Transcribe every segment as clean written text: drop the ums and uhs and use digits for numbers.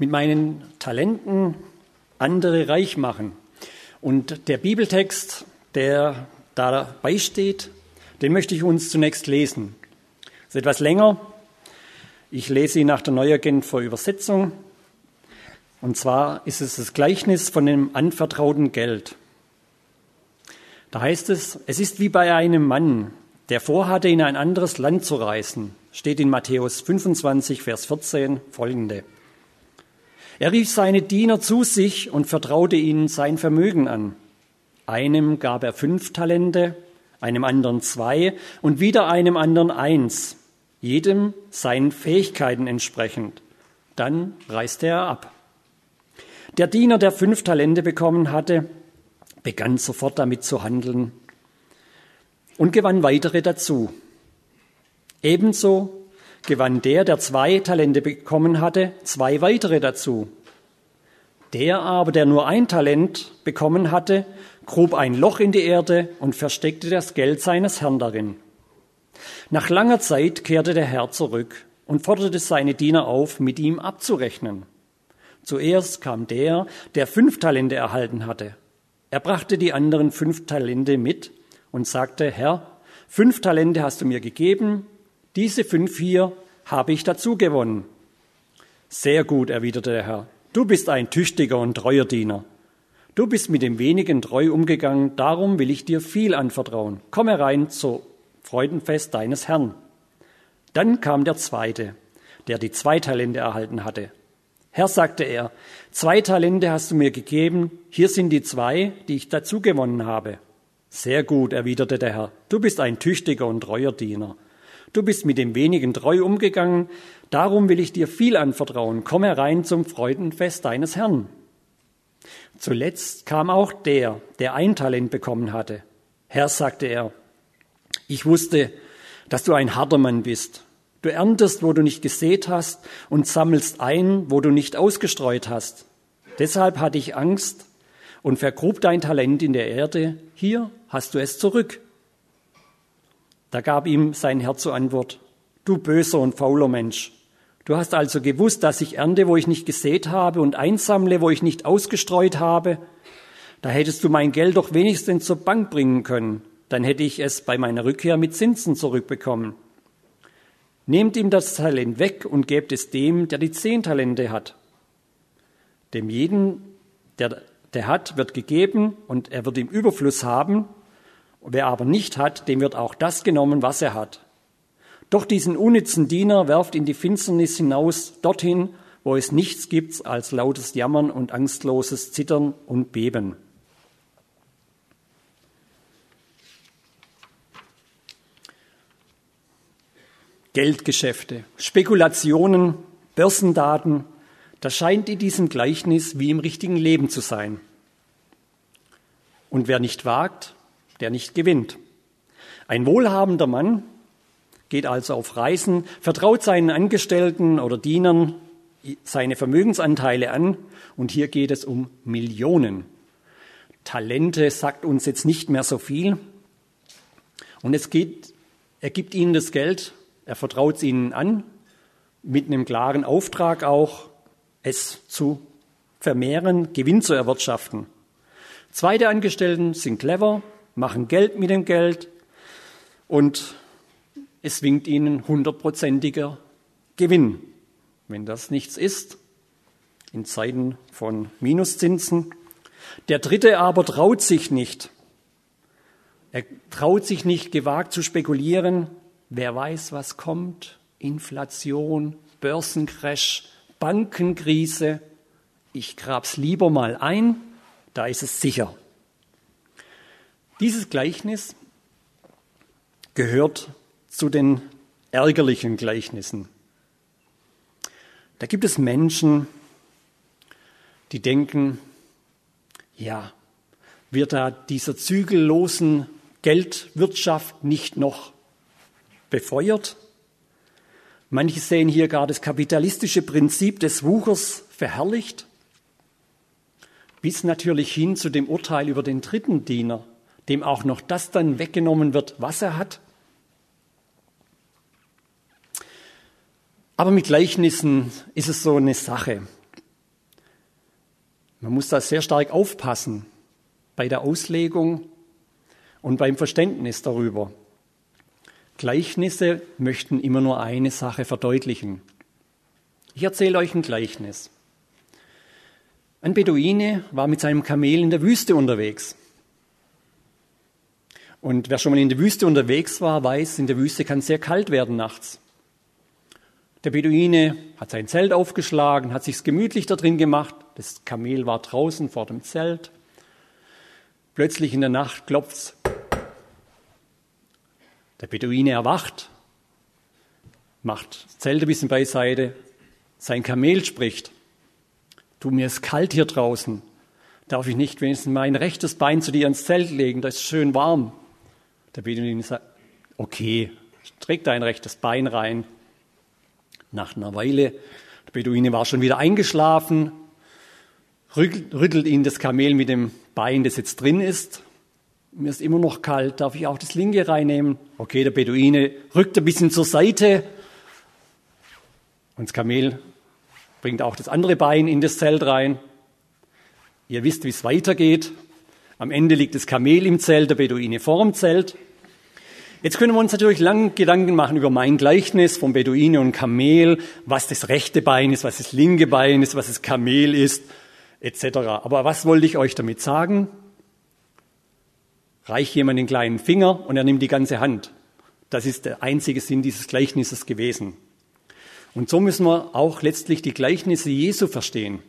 mit meinen Talenten andere reich machen. Und der Bibeltext, der dabei steht, den möchte ich uns zunächst lesen. Das ist etwas länger. Ich lese ihn nach der Neugenfer Übersetzung. Und zwar ist es das Gleichnis von dem anvertrauten Geld. Da heißt es, es ist wie bei einem Mann, der vorhatte, in ein anderes Land zu reisen. Steht in Matthäus 25, Vers 14 folgende. Er rief seine Diener zu sich und vertraute ihnen sein Vermögen an. Einem gab er 5 Talente, einem anderen 2 und wieder einem anderen 1, jedem seinen Fähigkeiten entsprechend. Dann reiste er ab. Der Diener, der 5 Talente bekommen hatte, begann sofort damit zu handeln und gewann weitere dazu. Ebenso gewann der 2 Talente bekommen hatte, 2 weitere dazu. Der aber, der nur 1 Talent bekommen hatte, grub ein Loch in die Erde und versteckte das Geld seines Herrn darin. Nach langer Zeit kehrte der Herr zurück und forderte seine Diener auf, mit ihm abzurechnen. Zuerst kam der 5 Talente erhalten hatte. Er brachte die anderen 5 Talente mit und sagte, Herr, 5 Talente hast du mir gegeben, diese 5 hier habe ich dazu gewonnen. Sehr gut, erwiderte der Herr. Du bist ein tüchtiger und treuer Diener. Du bist mit dem Wenigen treu umgegangen, darum will ich dir viel anvertrauen. Komm herein zum Freudenfest deines Herrn. Dann kam der Zweite, der die 2 Talente erhalten hatte. Herr, sagte er, 2 Talente hast du mir gegeben, hier sind die 2, die ich dazu gewonnen habe. Sehr gut, erwiderte der Herr, du bist ein tüchtiger und treuer Diener. Du bist mit dem Wenigen treu umgegangen, darum will ich dir viel anvertrauen. Komm herein zum Freudenfest deines Herrn. Zuletzt kam auch der 1 Talent bekommen hatte. Herr, sagte er, ich wusste, dass du ein harter Mann bist. Du erntest, wo du nicht gesät hast, und sammelst ein, wo du nicht ausgestreut hast. Deshalb hatte ich Angst und vergrub dein Talent in der Erde. Hier hast du es zurück. Da gab ihm sein Herr zur Antwort, du böser und fauler Mensch. Du hast also gewusst, dass ich ernte, wo ich nicht gesät habe, und einsammle, wo ich nicht ausgestreut habe. Da hättest du mein Geld doch wenigstens zur Bank bringen können. Dann hätte ich es bei meiner Rückkehr mit Zinsen zurückbekommen. Nehmt ihm das Talent weg und gebt es dem, der die 10 Talente hat. Dem jeden, der hat, wird gegeben und er wird im Überfluss haben. Wer aber nicht hat, dem wird auch das genommen, was er hat. Doch diesen unnützen Diener werft in die Finsternis hinaus, dorthin, wo es nichts gibt als lautes Jammern und angstloses Zittern und Beben. Geldgeschäfte, Spekulationen, Börsendaten, das scheint in diesem Gleichnis wie im richtigen Leben zu sein. Und wer nicht wagt, der nicht gewinnt. Ein wohlhabender Mann geht also auf Reisen, vertraut seinen Angestellten oder Dienern seine Vermögensanteile an und hier geht es um Millionen. Talente sagt uns jetzt nicht mehr so viel und er gibt ihnen das Geld, er vertraut es ihnen an, mit einem klaren Auftrag auch, es zu vermehren, Gewinn zu erwirtschaften. 2 Angestellten sind clever, machen Geld mit dem Geld und es winkt ihnen 100%iger Gewinn. Wenn das nichts ist, in Zeiten von Minuszinsen. Der Dritte aber traut sich nicht. Er traut sich nicht, gewagt zu spekulieren. Wer weiß, was kommt? Inflation, Börsencrash, Bankenkrise. Ich grab's lieber mal ein, da ist es sicher. Dieses Gleichnis gehört zu den ärgerlichen Gleichnissen. Da gibt es Menschen, die denken, ja, wird da dieser zügellosen Geldwirtschaft nicht noch befeuert? Manche sehen hier gar das kapitalistische Prinzip des Wuchers verherrlicht, bis natürlich hin zu dem Urteil über den dritten Diener, dem auch noch das dann weggenommen wird, was er hat. Aber mit Gleichnissen ist es so eine Sache. Man muss da sehr stark aufpassen bei der Auslegung und beim Verständnis darüber. Gleichnisse möchten immer nur eine Sache verdeutlichen. Ich erzähle euch ein Gleichnis. Ein Beduine war mit seinem Kamel in der Wüste unterwegs. Und wer schon mal in der Wüste unterwegs war, weiß, in der Wüste kann es sehr kalt werden nachts. Der Beduine hat sein Zelt aufgeschlagen, hat sich's gemütlich da drin gemacht. Das Kamel war draußen vor dem Zelt. Plötzlich in der Nacht klopft's. Der Beduine erwacht, macht das Zelt ein bisschen beiseite. Sein Kamel spricht: Du, mir ist kalt hier draußen. Darf ich nicht wenigstens mein rechtes Bein zu dir ins Zelt legen? Da ist schön warm. Der Beduine sagt: Okay, streck dein rechtes Bein rein. Nach einer Weile, der Beduine war schon wieder eingeschlafen, rüttelt ihn das Kamel mit dem Bein, das jetzt drin ist. Mir ist immer noch kalt, darf ich auch das linke reinnehmen? Okay, der Beduine rückt ein bisschen zur Seite und das Kamel bringt auch das andere Bein in das Zelt rein. Ihr wisst, wie es weitergeht. Am Ende liegt das Kamel im Zelt, der Beduine vor dem Zelt. Jetzt können wir uns natürlich lang Gedanken machen über mein Gleichnis vom Beduine und Kamel, was das rechte Bein ist, was das linke Bein ist, was das Kamel ist, etc. Aber was wollte ich euch damit sagen? Reich jemand den kleinen Finger und er nimmt die ganze Hand. Das ist der einzige Sinn dieses Gleichnisses gewesen. Und so müssen wir auch letztlich die Gleichnisse Jesu verstehen.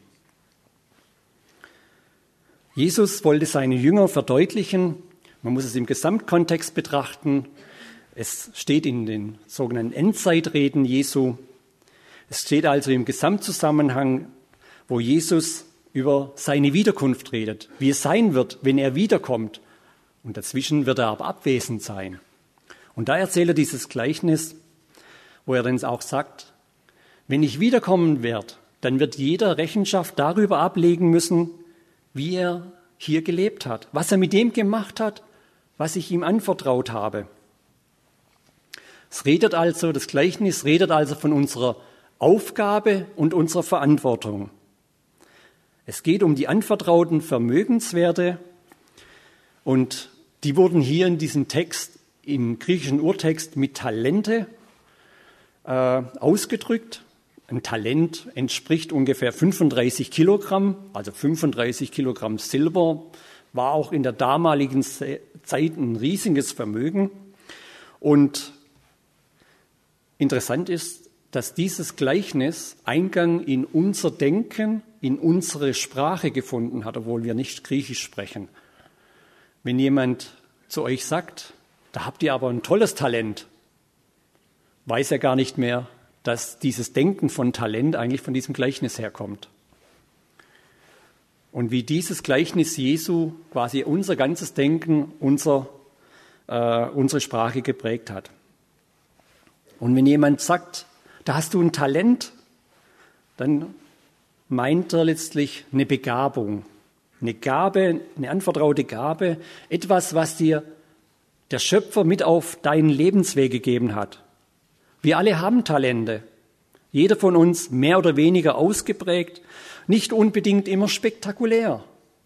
Jesus wollte seine Jünger verdeutlichen, man muss es im Gesamtkontext betrachten. Es steht in den sogenannten Endzeitreden Jesu. Es steht also im Gesamtzusammenhang, wo Jesus über seine Wiederkunft redet, wie es sein wird, wenn er wiederkommt. Und dazwischen wird er aber abwesend sein. Und da erzählt er dieses Gleichnis, wo er dann auch sagt: Wenn ich wiederkommen werde, dann wird jeder Rechenschaft darüber ablegen müssen, wie er hier gelebt hat, was er mit dem gemacht hat, was ich ihm anvertraut habe. Das Gleichnis redet also von unserer Aufgabe und unserer Verantwortung. Es geht um die anvertrauten Vermögenswerte und die wurden hier in diesem Text, im griechischen Urtext, mit Talente ausgedrückt. Ein Talent entspricht ungefähr 35 Kilogramm, also 35 Kilogramm Silber, war auch in der damaligen Zeit ein riesiges Vermögen. Und interessant ist, dass dieses Gleichnis Eingang in unser Denken, in unsere Sprache gefunden hat, obwohl wir nicht Griechisch sprechen. Wenn jemand zu euch sagt, da habt ihr aber ein tolles Talent, weiß er gar nicht mehr, dass dieses Denken von Talent eigentlich von diesem Gleichnis herkommt. Und wie dieses Gleichnis Jesu quasi unser ganzes Denken, unsere Sprache geprägt hat. Und wenn jemand sagt, da hast du ein Talent, dann meint er letztlich eine Begabung, eine Gabe, eine anvertraute Gabe, etwas, was dir der Schöpfer mit auf deinen Lebensweg gegeben hat. Wir alle haben Talente, jeder von uns mehr oder weniger ausgeprägt, nicht unbedingt immer spektakulär.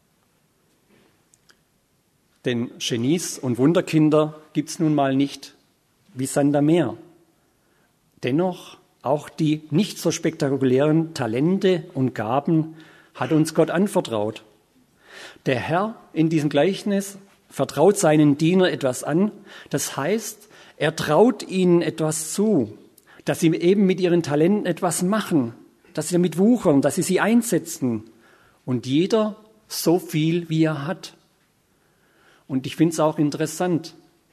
Denn Genies und Wunderkinder gibt es nun mal nicht wie Sand am Meer. Dennoch, auch die nicht so spektakulären Talente und Gaben hat uns Gott anvertraut. Der Herr in diesem Gleichnis vertraut seinen Diener etwas an. Das heißt, er traut ihnen etwas zu, dass sie eben mit ihren Talenten etwas machen, dass sie damit wuchern, dass sie einsetzen. Und jeder so viel, wie er hat. Und ich finde es auch interessant,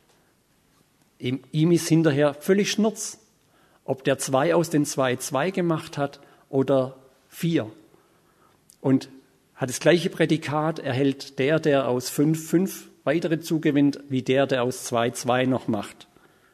ihm ist hinterher völlig Schnurz, ob der 2 aus den 2 gemacht hat oder 4. Und hat das gleiche Prädikat, erhält der aus 5 weitere zugewinnt, wie der aus 2 noch macht.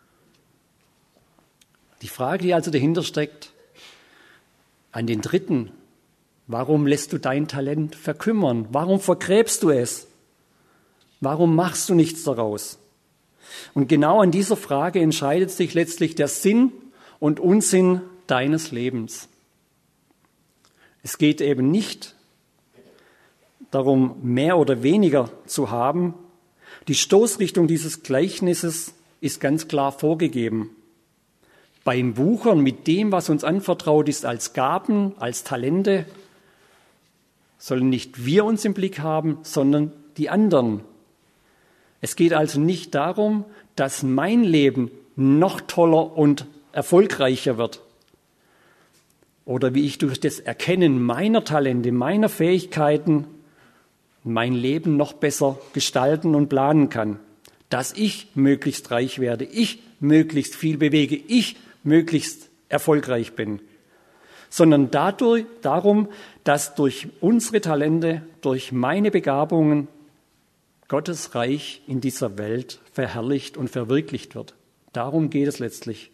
Die Frage, die also dahinter steckt, an den Dritten, warum lässt du dein Talent verkümmern? Warum vergräbst du es? Warum machst du nichts daraus? Und genau an dieser Frage entscheidet sich letztlich der Sinn und Unsinn deines Lebens. Es geht eben nicht darum, mehr oder weniger zu haben. Die Stoßrichtung dieses Gleichnisses ist ganz klar vorgegeben. Beim Wuchern mit dem, was uns anvertraut ist als Gaben, als Talente, sollen nicht wir uns im Blick haben, sondern die anderen. Es geht also nicht darum, dass mein Leben noch toller und erfolgreicher wird. Oder wie ich durch das Erkennen meiner Talente, meiner Fähigkeiten mein Leben noch besser gestalten und planen kann. Dass ich möglichst reich werde, ich möglichst viel bewege, ich möglichst erfolgreich bin. Sondern darum, dass durch unsere Talente, durch meine Begabungen Gottes Reich in dieser Welt verherrlicht und verwirklicht wird. Darum geht es letztlich.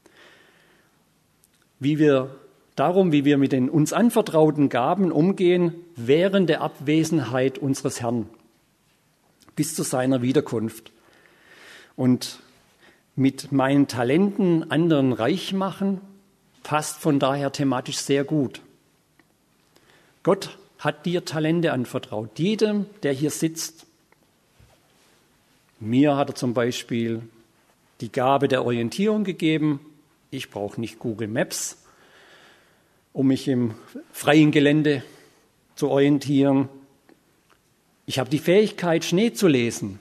Wie wir mit den uns anvertrauten Gaben umgehen während der Abwesenheit unseres Herrn bis zu seiner Wiederkunft. Und mit meinen Talenten anderen reich machen, passt von daher thematisch sehr gut. Gott hat dir Talente anvertraut, jedem, der hier sitzt. Mir hat er zum Beispiel die Gabe der Orientierung gegeben. Ich brauche nicht Google Maps, um mich im freien Gelände zu orientieren. Ich habe die Fähigkeit, Schnee zu lesen.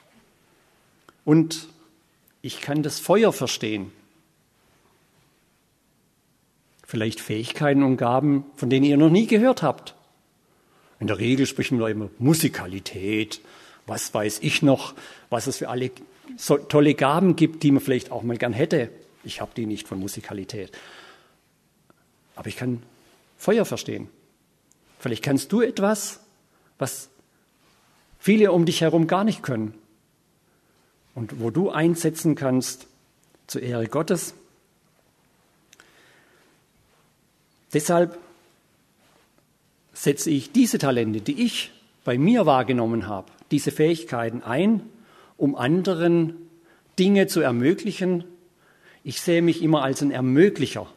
Und ich kann das Feuer verstehen. Vielleicht Fähigkeiten und Gaben, von denen ihr noch nie gehört habt. In der Regel sprechen wir immer Musikalität, was weiß ich noch, was es für alle so tolle Gaben gibt, die man vielleicht auch mal gern hätte. Ich habe die nicht von Musikalität. Aber ich kann Feuer verstehen. Vielleicht kannst du etwas, was viele um dich herum gar nicht können. Und wo du einsetzen kannst zur Ehre Gottes. Deshalb setze ich diese Talente, die ich bei mir wahrgenommen habe, diese Fähigkeiten ein, um anderen Dinge zu ermöglichen. Ich sehe mich immer als ein Ermöglicher.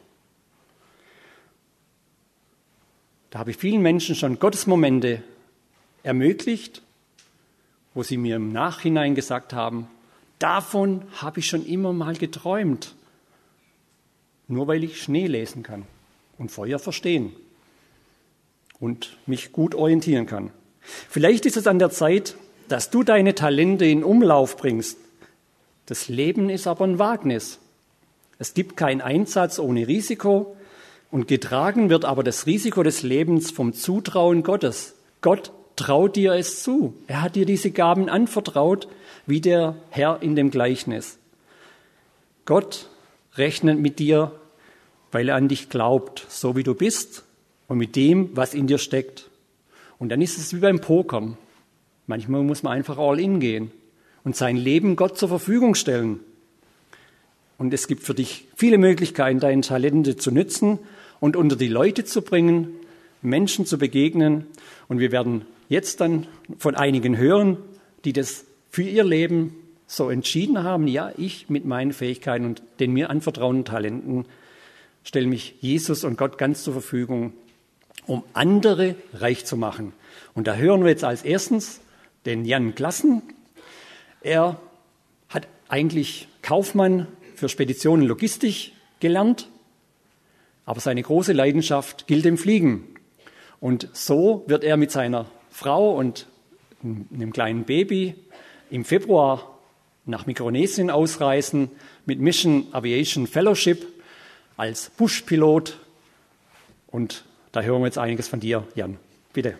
Da habe ich vielen Menschen schon Gottesmomente ermöglicht, wo sie mir im Nachhinein gesagt haben, davon habe ich schon immer mal geträumt, nur weil ich Schnee lesen kann und Feuer verstehen und mich gut orientieren kann. Vielleicht ist es an der Zeit, dass du deine Talente in Umlauf bringst. Das Leben ist aber ein Wagnis. Es gibt keinen Einsatz ohne Risiko und getragen wird aber das Risiko des Lebens vom Zutrauen Gottes. Gott traut dir es zu. Er hat dir diese Gaben anvertraut, wie der Herr in dem Gleichnis. Gott rechnet mit dir, weil er an dich glaubt, so wie du bist und mit dem, was in dir steckt. Und dann ist es wie beim Pokern. Manchmal muss man einfach all in gehen und sein Leben Gott zur Verfügung stellen. Und es gibt für dich viele Möglichkeiten, deine Talente zu nützen und unter die Leute zu bringen, Menschen zu begegnen. Und wir werden jetzt dann von einigen hören, die das für ihr Leben so entschieden haben. Ja, ich mit meinen Fähigkeiten und den mir anvertrauten Talenten stelle mich Jesus und Gott ganz zur Verfügung, um andere reich zu machen. Und da hören wir jetzt als erstens den Jan Glassen. Er hat eigentlich Kaufmann für Spedition und Logistik gelernt, aber seine große Leidenschaft gilt dem Fliegen. Und so wird er mit seiner Frau und einem kleinen Baby im Februar nach Mikronesien ausreisen mit Mission Aviation Fellowship als Buschpilot. Und da hören wir jetzt einiges von dir, Jan. Bitte.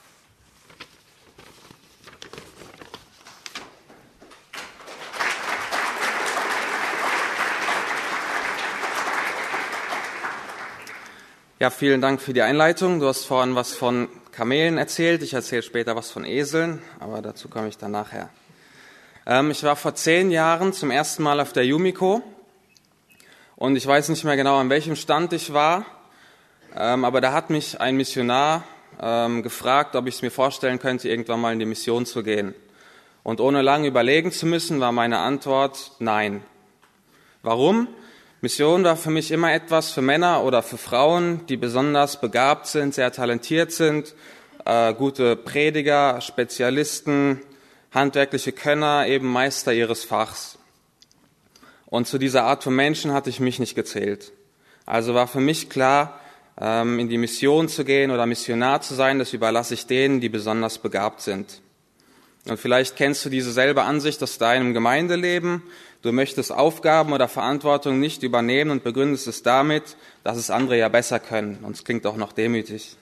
Ja, vielen Dank für die Einleitung. Du hast vorhin was von Kamelen erzählt. Ich erzähle später was von Eseln, aber dazu komme ich dann nachher. Ich war vor 10 Jahren zum ersten Mal auf der Yumiko und ich weiß nicht mehr genau, an welchem Stand ich war, aber da hat mich ein Missionar gefragt, ob ich es mir vorstellen könnte, irgendwann mal in die Mission zu gehen. Und ohne lange überlegen zu müssen, war meine Antwort nein. Warum? Mission war für mich immer etwas für Männer oder für Frauen, die besonders begabt sind, sehr talentiert sind, gute Prediger, Spezialisten, handwerkliche Könner, eben Meister ihres Fachs. Und zu dieser Art von Menschen hatte ich mich nicht gezählt. Also war für mich klar, in die Mission zu gehen oder Missionar zu sein, das überlasse ich denen, die besonders begabt sind. Und vielleicht kennst du diese selbe Ansicht aus deinem Gemeindeleben. Du möchtest Aufgaben oder Verantwortung nicht übernehmen und begründest es damit, dass es andere ja besser können. Und es klingt auch noch demütig.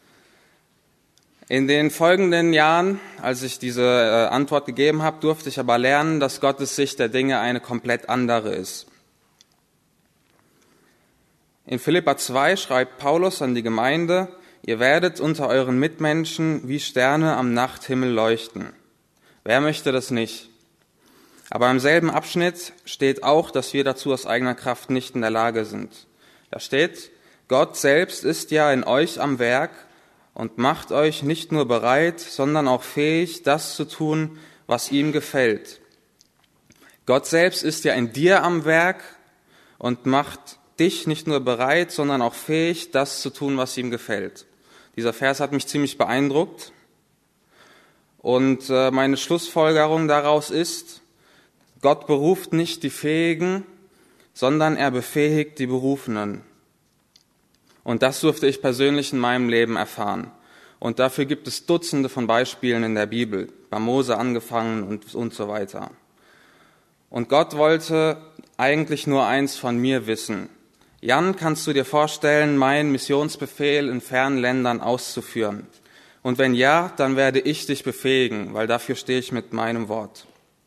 In den folgenden Jahren, als ich diese Antwort gegeben habe, durfte ich aber lernen, dass Gottes Sicht der Dinge eine komplett andere ist. In Philipper 2 schreibt Paulus an die Gemeinde: Ihr werdet unter euren Mitmenschen wie Sterne am Nachthimmel leuchten. Wer möchte das nicht? Aber im selben Abschnitt steht auch, dass wir dazu aus eigener Kraft nicht in der Lage sind. Da steht: Gott selbst ist ja in euch am Werk und macht euch nicht nur bereit, sondern auch fähig, das zu tun, was ihm gefällt. Gott selbst ist ja in dir am Werk und macht dich nicht nur bereit, sondern auch fähig, das zu tun, was ihm gefällt. Dieser Vers hat mich ziemlich beeindruckt. Und meine Schlussfolgerung daraus ist: Gott beruft nicht die Fähigen, sondern er befähigt die Berufenen. Und das durfte ich persönlich in meinem Leben erfahren. Und dafür gibt es Dutzende von Beispielen in der Bibel, bei Mose angefangen und so weiter. Und Gott wollte eigentlich nur eins von mir wissen: Jan, kannst du dir vorstellen, meinen Missionsbefehl in fernen Ländern auszuführen? Und wenn ja, dann werde ich dich befähigen, weil dafür stehe ich mit meinem Wort.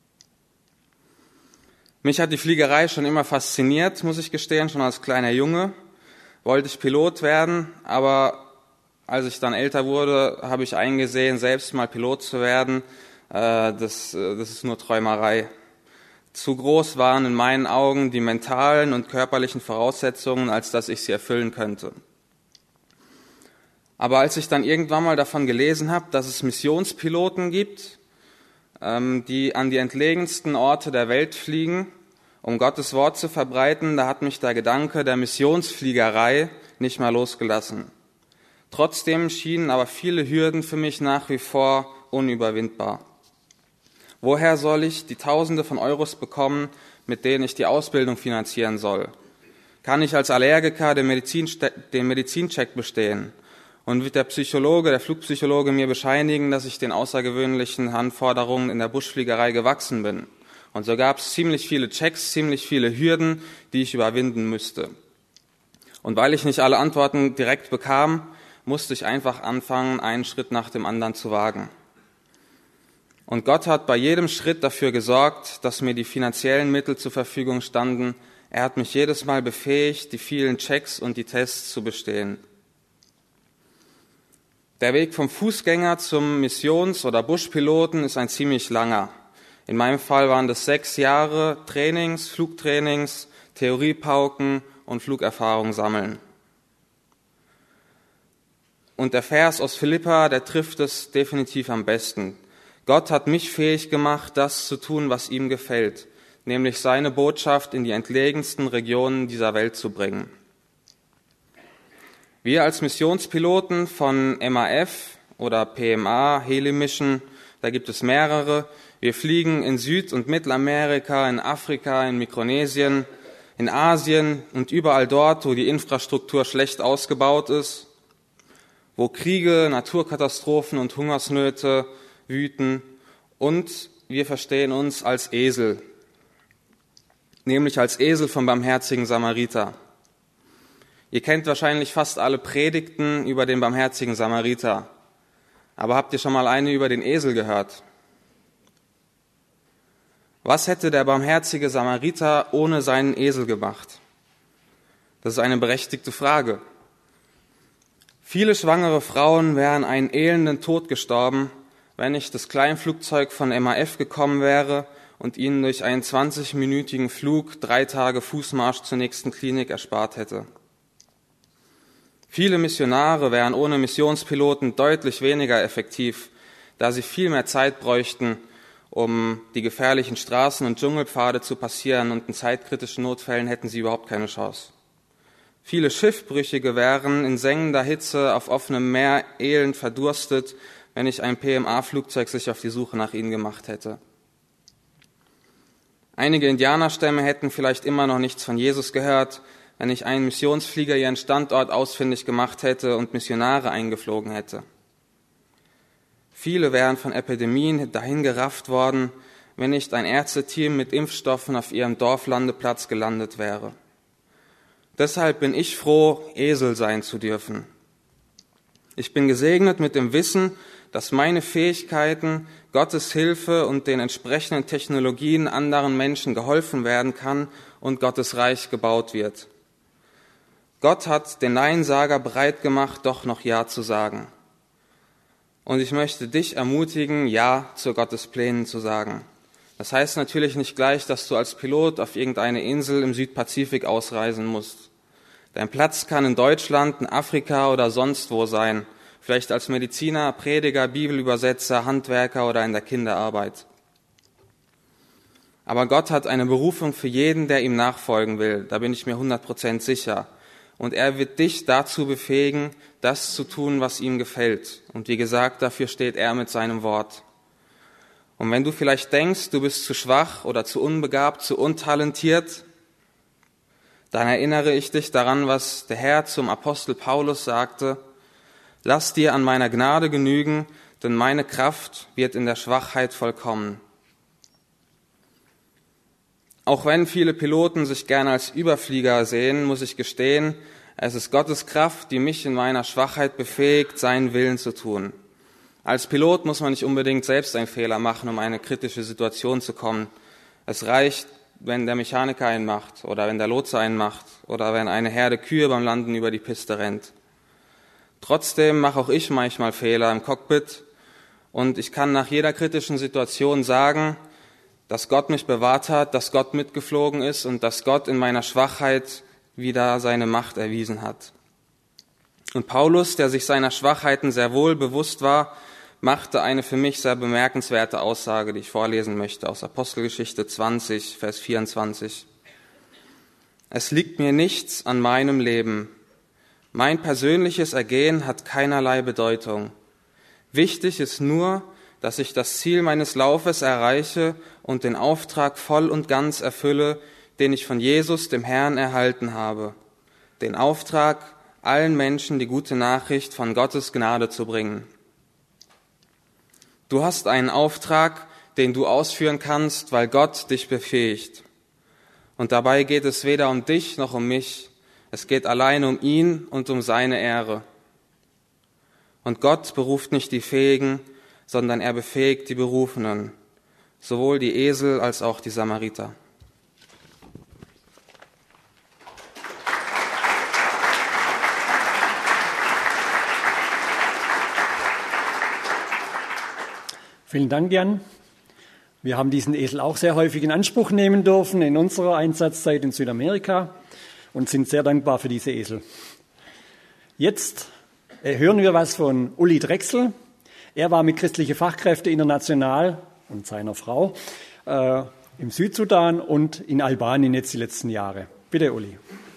Mich hat die Fliegerei schon immer fasziniert, muss ich gestehen, schon als kleiner Junge wollte ich Pilot werden, aber als ich dann älter wurde, habe ich eingesehen, selbst mal Pilot zu werden, das ist nur Träumerei. Zu groß waren in meinen Augen die mentalen und körperlichen Voraussetzungen, als dass ich sie erfüllen könnte. Aber als ich dann irgendwann mal davon gelesen habe, dass es Missionspiloten gibt, die an die entlegensten Orte der Welt fliegen, um Gottes Wort zu verbreiten, da hat mich der Gedanke der Missionsfliegerei nicht mehr losgelassen. Trotzdem schienen aber viele Hürden für mich nach wie vor unüberwindbar. Woher soll ich die Tausende von Euros bekommen, mit denen ich die Ausbildung finanzieren soll? Kann ich als Allergiker den Medizincheck bestehen? Und wird der Flugpsychologe mir bescheinigen, dass ich den außergewöhnlichen Anforderungen in der Buschfliegerei gewachsen bin? Und so gab es ziemlich viele Checks, ziemlich viele Hürden, die ich überwinden müsste. Und weil ich nicht alle Antworten direkt bekam, musste ich einfach anfangen, einen Schritt nach dem anderen zu wagen. Und Gott hat bei jedem Schritt dafür gesorgt, dass mir die finanziellen Mittel zur Verfügung standen. Er hat mich jedes Mal befähigt, die vielen Checks und die Tests zu bestehen. Der Weg vom Fußgänger zum Missions- oder Buschpiloten ist ein ziemlich langer. In meinem Fall waren das 6 Jahre Trainings, Flugtrainings, Theoriepauken und Flugerfahrung sammeln. Und der Vers aus Philipper, der trifft es definitiv am besten. Gott hat mich fähig gemacht, das zu tun, was ihm gefällt, nämlich seine Botschaft in die entlegensten Regionen dieser Welt zu bringen. Wir als Missionspiloten von MAF oder PMA, Heli Mission, da gibt es mehrere. Wir fliegen in Süd- und Mittelamerika, in Afrika, in Mikronesien, in Asien und überall dort, wo die Infrastruktur schlecht ausgebaut ist, wo Kriege, Naturkatastrophen und Hungersnöte wüten, und wir verstehen uns als Esel, nämlich als Esel vom barmherzigen Samariter. Ihr kennt wahrscheinlich fast alle Predigten über den barmherzigen Samariter, aber habt ihr schon mal eine über den Esel gehört? Was hätte der barmherzige Samariter ohne seinen Esel gemacht? Das ist eine berechtigte Frage. Viele schwangere Frauen wären einen elenden Tod gestorben, wenn nicht das Kleinflugzeug von MAF gekommen wäre und ihnen durch einen 20-minütigen Flug 3 Tage Fußmarsch zur nächsten Klinik erspart hätte. Viele Missionare wären ohne Missionspiloten deutlich weniger effektiv, da sie viel mehr Zeit bräuchten, um die gefährlichen Straßen und Dschungelpfade zu passieren, und in zeitkritischen Notfällen hätten sie überhaupt keine Chance. Viele Schiffbrüchige wären in sengender Hitze auf offenem Meer elend verdurstet, wenn nicht ein PMA-Flugzeug sich auf die Suche nach ihnen gemacht hätte. Einige Indianerstämme hätten vielleicht immer noch nichts von Jesus gehört, wenn nicht ein Missionsflieger ihren Standort ausfindig gemacht hätte und Missionare eingeflogen hätte. Viele wären von Epidemien dahingerafft worden, wenn nicht ein Ärzteteam mit Impfstoffen auf ihrem Dorflandeplatz gelandet wäre. Deshalb bin ich froh, Esel sein zu dürfen. Ich bin gesegnet mit dem Wissen, dass meine Fähigkeiten, Gottes Hilfe und den entsprechenden Technologien anderen Menschen geholfen werden kann und Gottes Reich gebaut wird. Gott hat den Neinsager bereit gemacht, doch noch Ja zu sagen. Und ich möchte dich ermutigen, Ja zu Gottes Plänen zu sagen. Das heißt natürlich nicht gleich, dass du als Pilot auf irgendeine Insel im Südpazifik ausreisen musst. Dein Platz kann in Deutschland, in Afrika oder sonst wo sein. Vielleicht als Mediziner, Prediger, Bibelübersetzer, Handwerker oder in der Kinderarbeit. Aber Gott hat eine Berufung für jeden, der ihm nachfolgen will. Da bin ich mir 100% sicher. Und er wird dich dazu befähigen, das zu tun, was ihm gefällt. Und wie gesagt, dafür steht er mit seinem Wort. Und wenn du vielleicht denkst, du bist zu schwach oder zu unbegabt, zu untalentiert, dann erinnere ich dich daran, was der Herr zum Apostel Paulus sagte: Lass dir an meiner Gnade genügen, denn meine Kraft wird in der Schwachheit vollkommen. Auch wenn viele Piloten sich gerne als Überflieger sehen, muss ich gestehen, es ist Gottes Kraft, die mich in meiner Schwachheit befähigt, seinen Willen zu tun. Als Pilot muss man nicht unbedingt selbst einen Fehler machen, um in eine kritische Situation zu kommen. Es reicht, wenn der Mechaniker einen macht oder wenn der Lotse einen macht oder wenn eine Herde Kühe beim Landen über die Piste rennt. Trotzdem mache auch ich manchmal Fehler im Cockpit und ich kann nach jeder kritischen Situation sagen, dass Gott mich bewahrt hat, dass Gott mitgeflogen ist und dass Gott in meiner Schwachheit wieder seine Macht erwiesen hat. Und Paulus, der sich seiner Schwachheiten sehr wohl bewusst war, machte eine für mich sehr bemerkenswerte Aussage, die ich vorlesen möchte, aus Apostelgeschichte 20, Vers 24. Es liegt mir nichts an meinem Leben. Mein persönliches Ergehen hat keinerlei Bedeutung. Wichtig ist nur, dass ich das Ziel meines Laufes erreiche und den Auftrag voll und ganz erfülle, den ich von Jesus, dem Herrn, erhalten habe. Den Auftrag, allen Menschen die gute Nachricht von Gottes Gnade zu bringen. Du hast einen Auftrag, den du ausführen kannst, weil Gott dich befähigt. Und dabei geht es weder um dich noch um mich. Es geht allein um ihn und um seine Ehre. Und Gott beruft nicht die Fähigen, sondern er befähigt die Berufenen, sowohl die Esel als auch die Samariter. Vielen Dank, Jan. Wir haben diesen Esel auch sehr häufig in Anspruch nehmen dürfen in unserer Einsatzzeit in Südamerika und sind sehr dankbar für diese Esel. Jetzt hören wir was von Uli Drechsel. Er war mit Christliche Fachkräfte international und seiner Frau im Südsudan und in Albanien jetzt die letzten Jahre. Bitte, Uli.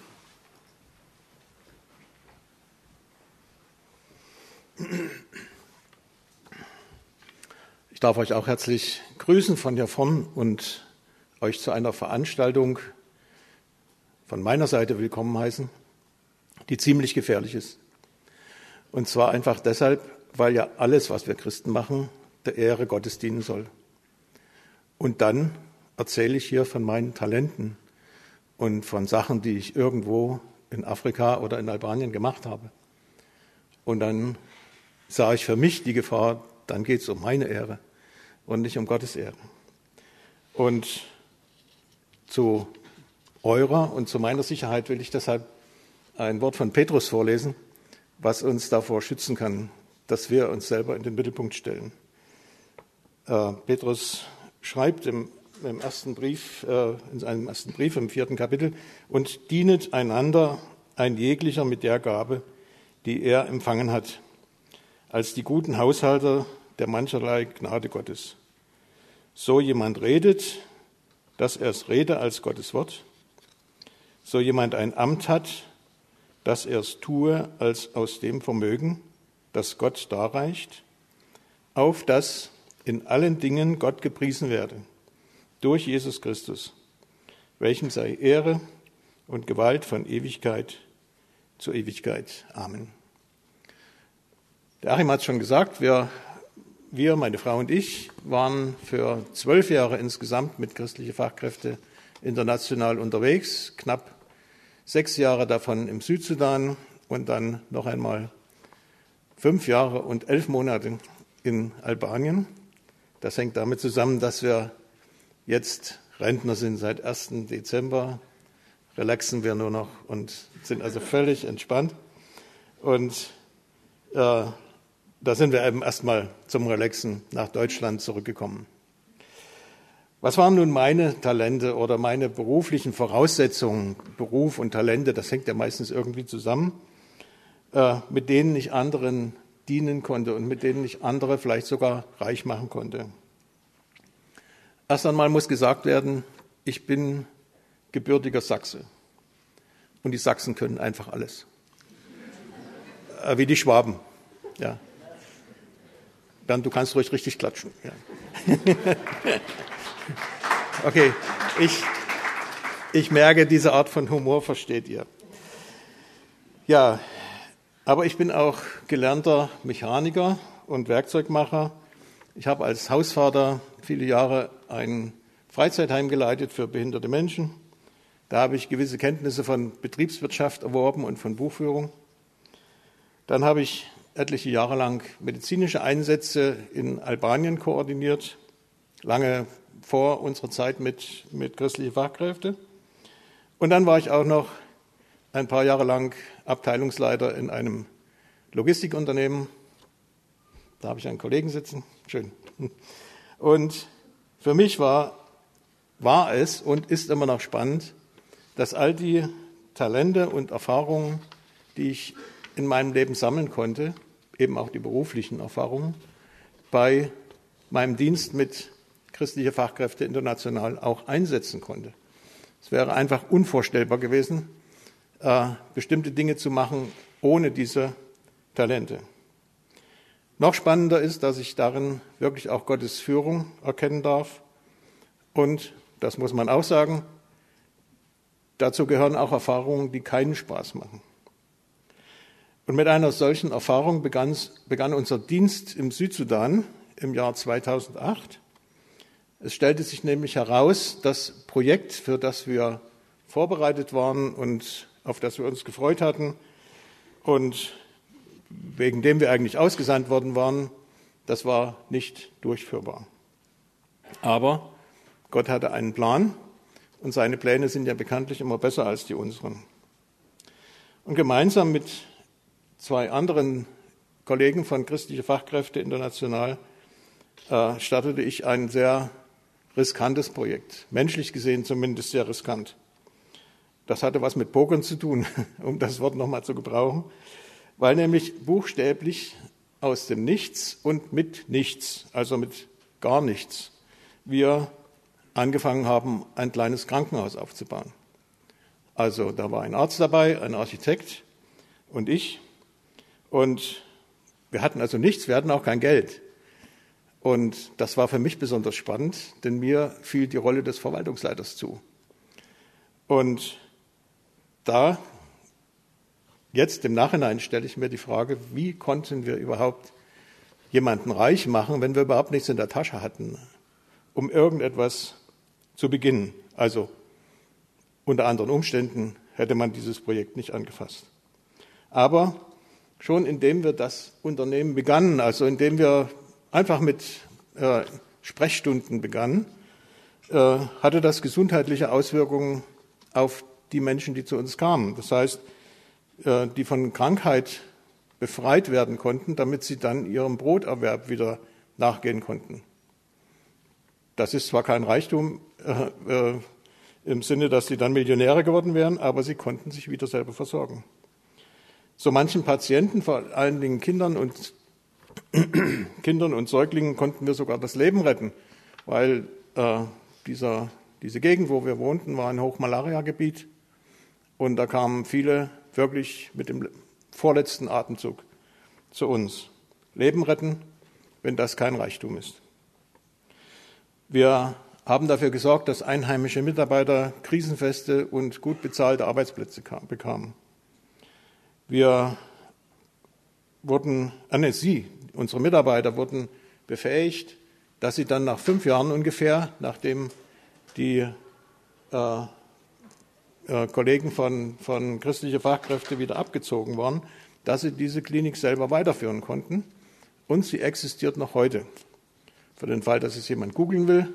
Ich darf euch auch herzlich grüßen von hier vorn und euch zu einer Veranstaltung von meiner Seite willkommen heißen, die ziemlich gefährlich ist. Und zwar einfach deshalb, weil ja alles, was wir Christen machen, der Ehre Gottes dienen soll. Und dann erzähle ich hier von meinen Talenten und von Sachen, die ich irgendwo in Afrika oder in Albanien gemacht habe. Und dann sah ich für mich die Gefahr, dann geht es um meine Ehre und nicht um Gottes Ehre. Und zu eurer und zu meiner Sicherheit will ich deshalb ein Wort von Petrus vorlesen, was uns davor schützen kann, dass wir uns selber in den Mittelpunkt stellen. Petrus schreibt in seinem ersten Brief im 4. Kapitel: Und dienet einander ein jeglicher mit der Gabe, die er empfangen hat, als die guten Haushalter der mancherlei Gnade Gottes. So jemand redet, dass er es rede als Gottes Wort. So jemand ein Amt hat, dass er es tue, als aus dem Vermögen, das Gott darreicht, auf das in allen Dingen Gott gepriesen werde, durch Jesus Christus, welchem sei Ehre und Gewalt von Ewigkeit zu Ewigkeit. Amen. Der Achim hat es schon gesagt, wir, meine Frau und ich, waren für 12 Jahre insgesamt mit christlichen Fachkräften international unterwegs, knapp 6 Jahre davon im Südsudan und dann noch einmal 5 Jahre und 11 Monate in Albanien. Das hängt damit zusammen, dass wir jetzt Rentner sind seit 1. Dezember, relaxen wir nur noch und sind also völlig entspannt. Und da sind wir eben erstmal zum Relaxen nach Deutschland zurückgekommen. Was waren nun meine Talente oder meine beruflichen Voraussetzungen? Beruf und Talente, das hängt ja meistens irgendwie zusammen, mit denen ich anderen dienen konnte und mit denen ich andere vielleicht sogar reich machen konnte. Erst einmal muss gesagt werden, ich bin gebürtiger Sachse. Und die Sachsen können einfach alles. Wie die Schwaben. Ja. Bernd, du kannst ruhig richtig klatschen. Ja. Okay, ich merke, diese Art von Humor versteht ihr. Ja, aber ich bin auch gelernter Mechaniker und Werkzeugmacher. Ich habe als Hausvater viele Jahre ein Freizeitheim geleitet für behinderte Menschen. Da habe ich gewisse Kenntnisse von Betriebswirtschaft erworben und von Buchführung. Dann habe ich etliche Jahre lang medizinische Einsätze in Albanien koordiniert, lange vor unserer Zeit mit christlichen Fachkräften. Und dann war ich auch noch ein paar Jahre lang Abteilungsleiter in einem Logistikunternehmen. Da habe ich einen Kollegen sitzen. Schön. Und für mich war es und ist immer noch spannend, dass all die Talente und Erfahrungen, die ich in meinem Leben sammeln konnte, eben auch die beruflichen Erfahrungen, bei meinem Dienst mit christliche Fachkräfte international auch einsetzen konnte. Es wäre einfach unvorstellbar gewesen, bestimmte Dinge zu machen ohne diese Talente. Noch spannender ist, dass ich darin wirklich auch Gottes Führung erkennen darf. Und, das muss man auch sagen, dazu gehören auch Erfahrungen, die keinen Spaß machen. Und mit einer solchen Erfahrung begann unser Dienst im Südsudan im Jahr 2008. Es stellte sich nämlich heraus, das Projekt, für das wir vorbereitet waren und auf das wir uns gefreut hatten und wegen dem wir eigentlich ausgesandt worden waren, das war nicht durchführbar. Aber Gott hatte einen Plan und seine Pläne sind ja bekanntlich immer besser als die unseren. Und gemeinsam mit 2 anderen Kollegen von Christliche Fachkräfte international startete ich ein sehr riskantes Projekt, menschlich gesehen zumindest sehr riskant. Das hatte was mit Pokern zu tun, um das Wort nochmal zu gebrauchen, weil nämlich buchstäblich aus dem Nichts und mit nichts, also mit gar nichts, wir angefangen haben, ein kleines Krankenhaus aufzubauen. Also da war ein Arzt dabei, ein Architekt und ich. Und wir hatten also nichts, wir hatten auch kein Geld. Und das war für mich besonders spannend, denn mir fiel die Rolle des Verwaltungsleiters zu. Und da, jetzt im Nachhinein, stelle ich mir die Frage, wie konnten wir überhaupt jemanden reich machen, wenn wir überhaupt nichts in der Tasche hatten, um irgendetwas zu beginnen. Also unter anderen Umständen hätte man dieses Projekt nicht angefasst. Aber schon indem wir das Unternehmen begannen, also indem wir einfach mit Sprechstunden begannen, hatte das gesundheitliche Auswirkungen auf die Menschen, die zu uns kamen. Das heißt, die von Krankheit befreit werden konnten, damit sie dann ihrem Broterwerb wieder nachgehen konnten. Das ist zwar kein Reichtum im Sinne, dass sie dann Millionäre geworden wären, aber sie konnten sich wieder selber versorgen. So manchen Patienten, vor allen Dingen Kindern und Säuglingen, konnten wir sogar das Leben retten, weil diese Gegend, wo wir wohnten, war ein Hochmalaria-Gebiet und da kamen viele wirklich mit dem vorletzten Atemzug zu uns. Leben retten, wenn das kein Reichtum ist. Wir haben dafür gesorgt, dass einheimische Mitarbeiter krisenfeste und gut bezahlte Arbeitsplätze bekamen. Unsere Mitarbeiter wurden befähigt, dass sie dann nach 5 Jahren ungefähr, nachdem die Kollegen von christlichen Fachkräften wieder abgezogen waren, dass sie diese Klinik selber weiterführen konnten. Und sie existiert noch heute. Für den Fall, dass es jemand googeln will,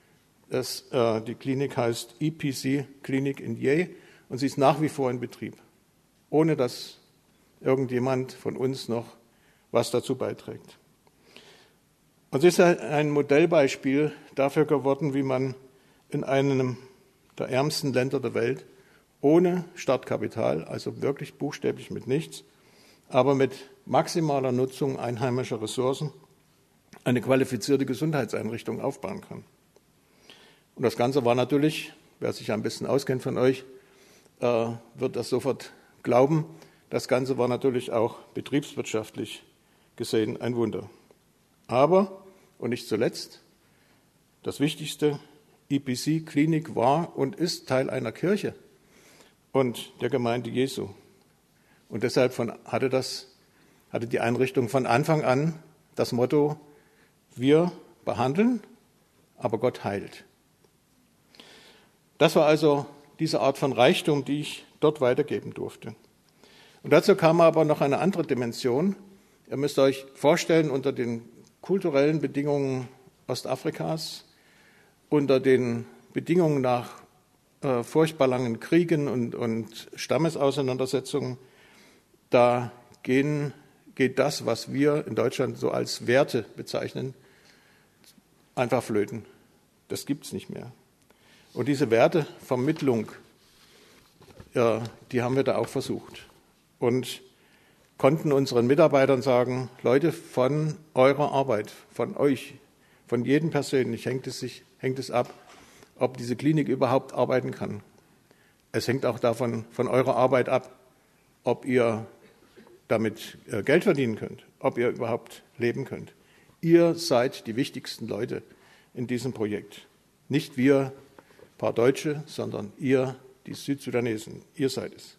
die Klinik heißt EPC Klinik in Ye und sie ist nach wie vor in Betrieb, ohne dass irgendjemand von uns noch was dazu beiträgt. Und sie ist ein Modellbeispiel dafür geworden, wie man in einem der ärmsten Länder der Welt ohne Startkapital, also wirklich buchstäblich mit nichts, aber mit maximaler Nutzung einheimischer Ressourcen eine qualifizierte Gesundheitseinrichtung aufbauen kann. Und das Ganze war natürlich, wer sich ein bisschen auskennt von euch, wird das sofort glauben, das Ganze war natürlich auch betriebswirtschaftlich gesehen ein Wunder. Aber, und nicht zuletzt, das Wichtigste, EPC Klinik war und ist Teil einer Kirche und der Gemeinde Jesu. Und deshalb hatte die Einrichtung von Anfang an das Motto, wir behandeln, aber Gott heilt. Das war also diese Art von Reichtum, die ich dort weitergeben durfte. Und dazu kam aber noch eine andere Dimension. Ihr müsst euch vorstellen, unter den kulturellen Bedingungen Ostafrikas, unter den Bedingungen nach furchtbar langen Kriegen und Stammesauseinandersetzungen, da geht das, was wir in Deutschland so als Werte bezeichnen, einfach flöten. Das gibt es nicht mehr. Und diese Wertevermittlung, die haben wir da auch versucht. Und konnten unseren Mitarbeitern sagen, Leute, von eurer Arbeit, von euch, von jedem persönlich hängt es ab, ob diese Klinik überhaupt arbeiten kann. Es hängt auch davon, von eurer Arbeit ab, ob ihr damit Geld verdienen könnt, ob ihr überhaupt leben könnt. Ihr seid die wichtigsten Leute in diesem Projekt. Nicht wir, ein paar Deutsche, sondern ihr, die Südsudanesen. Ihr seid es.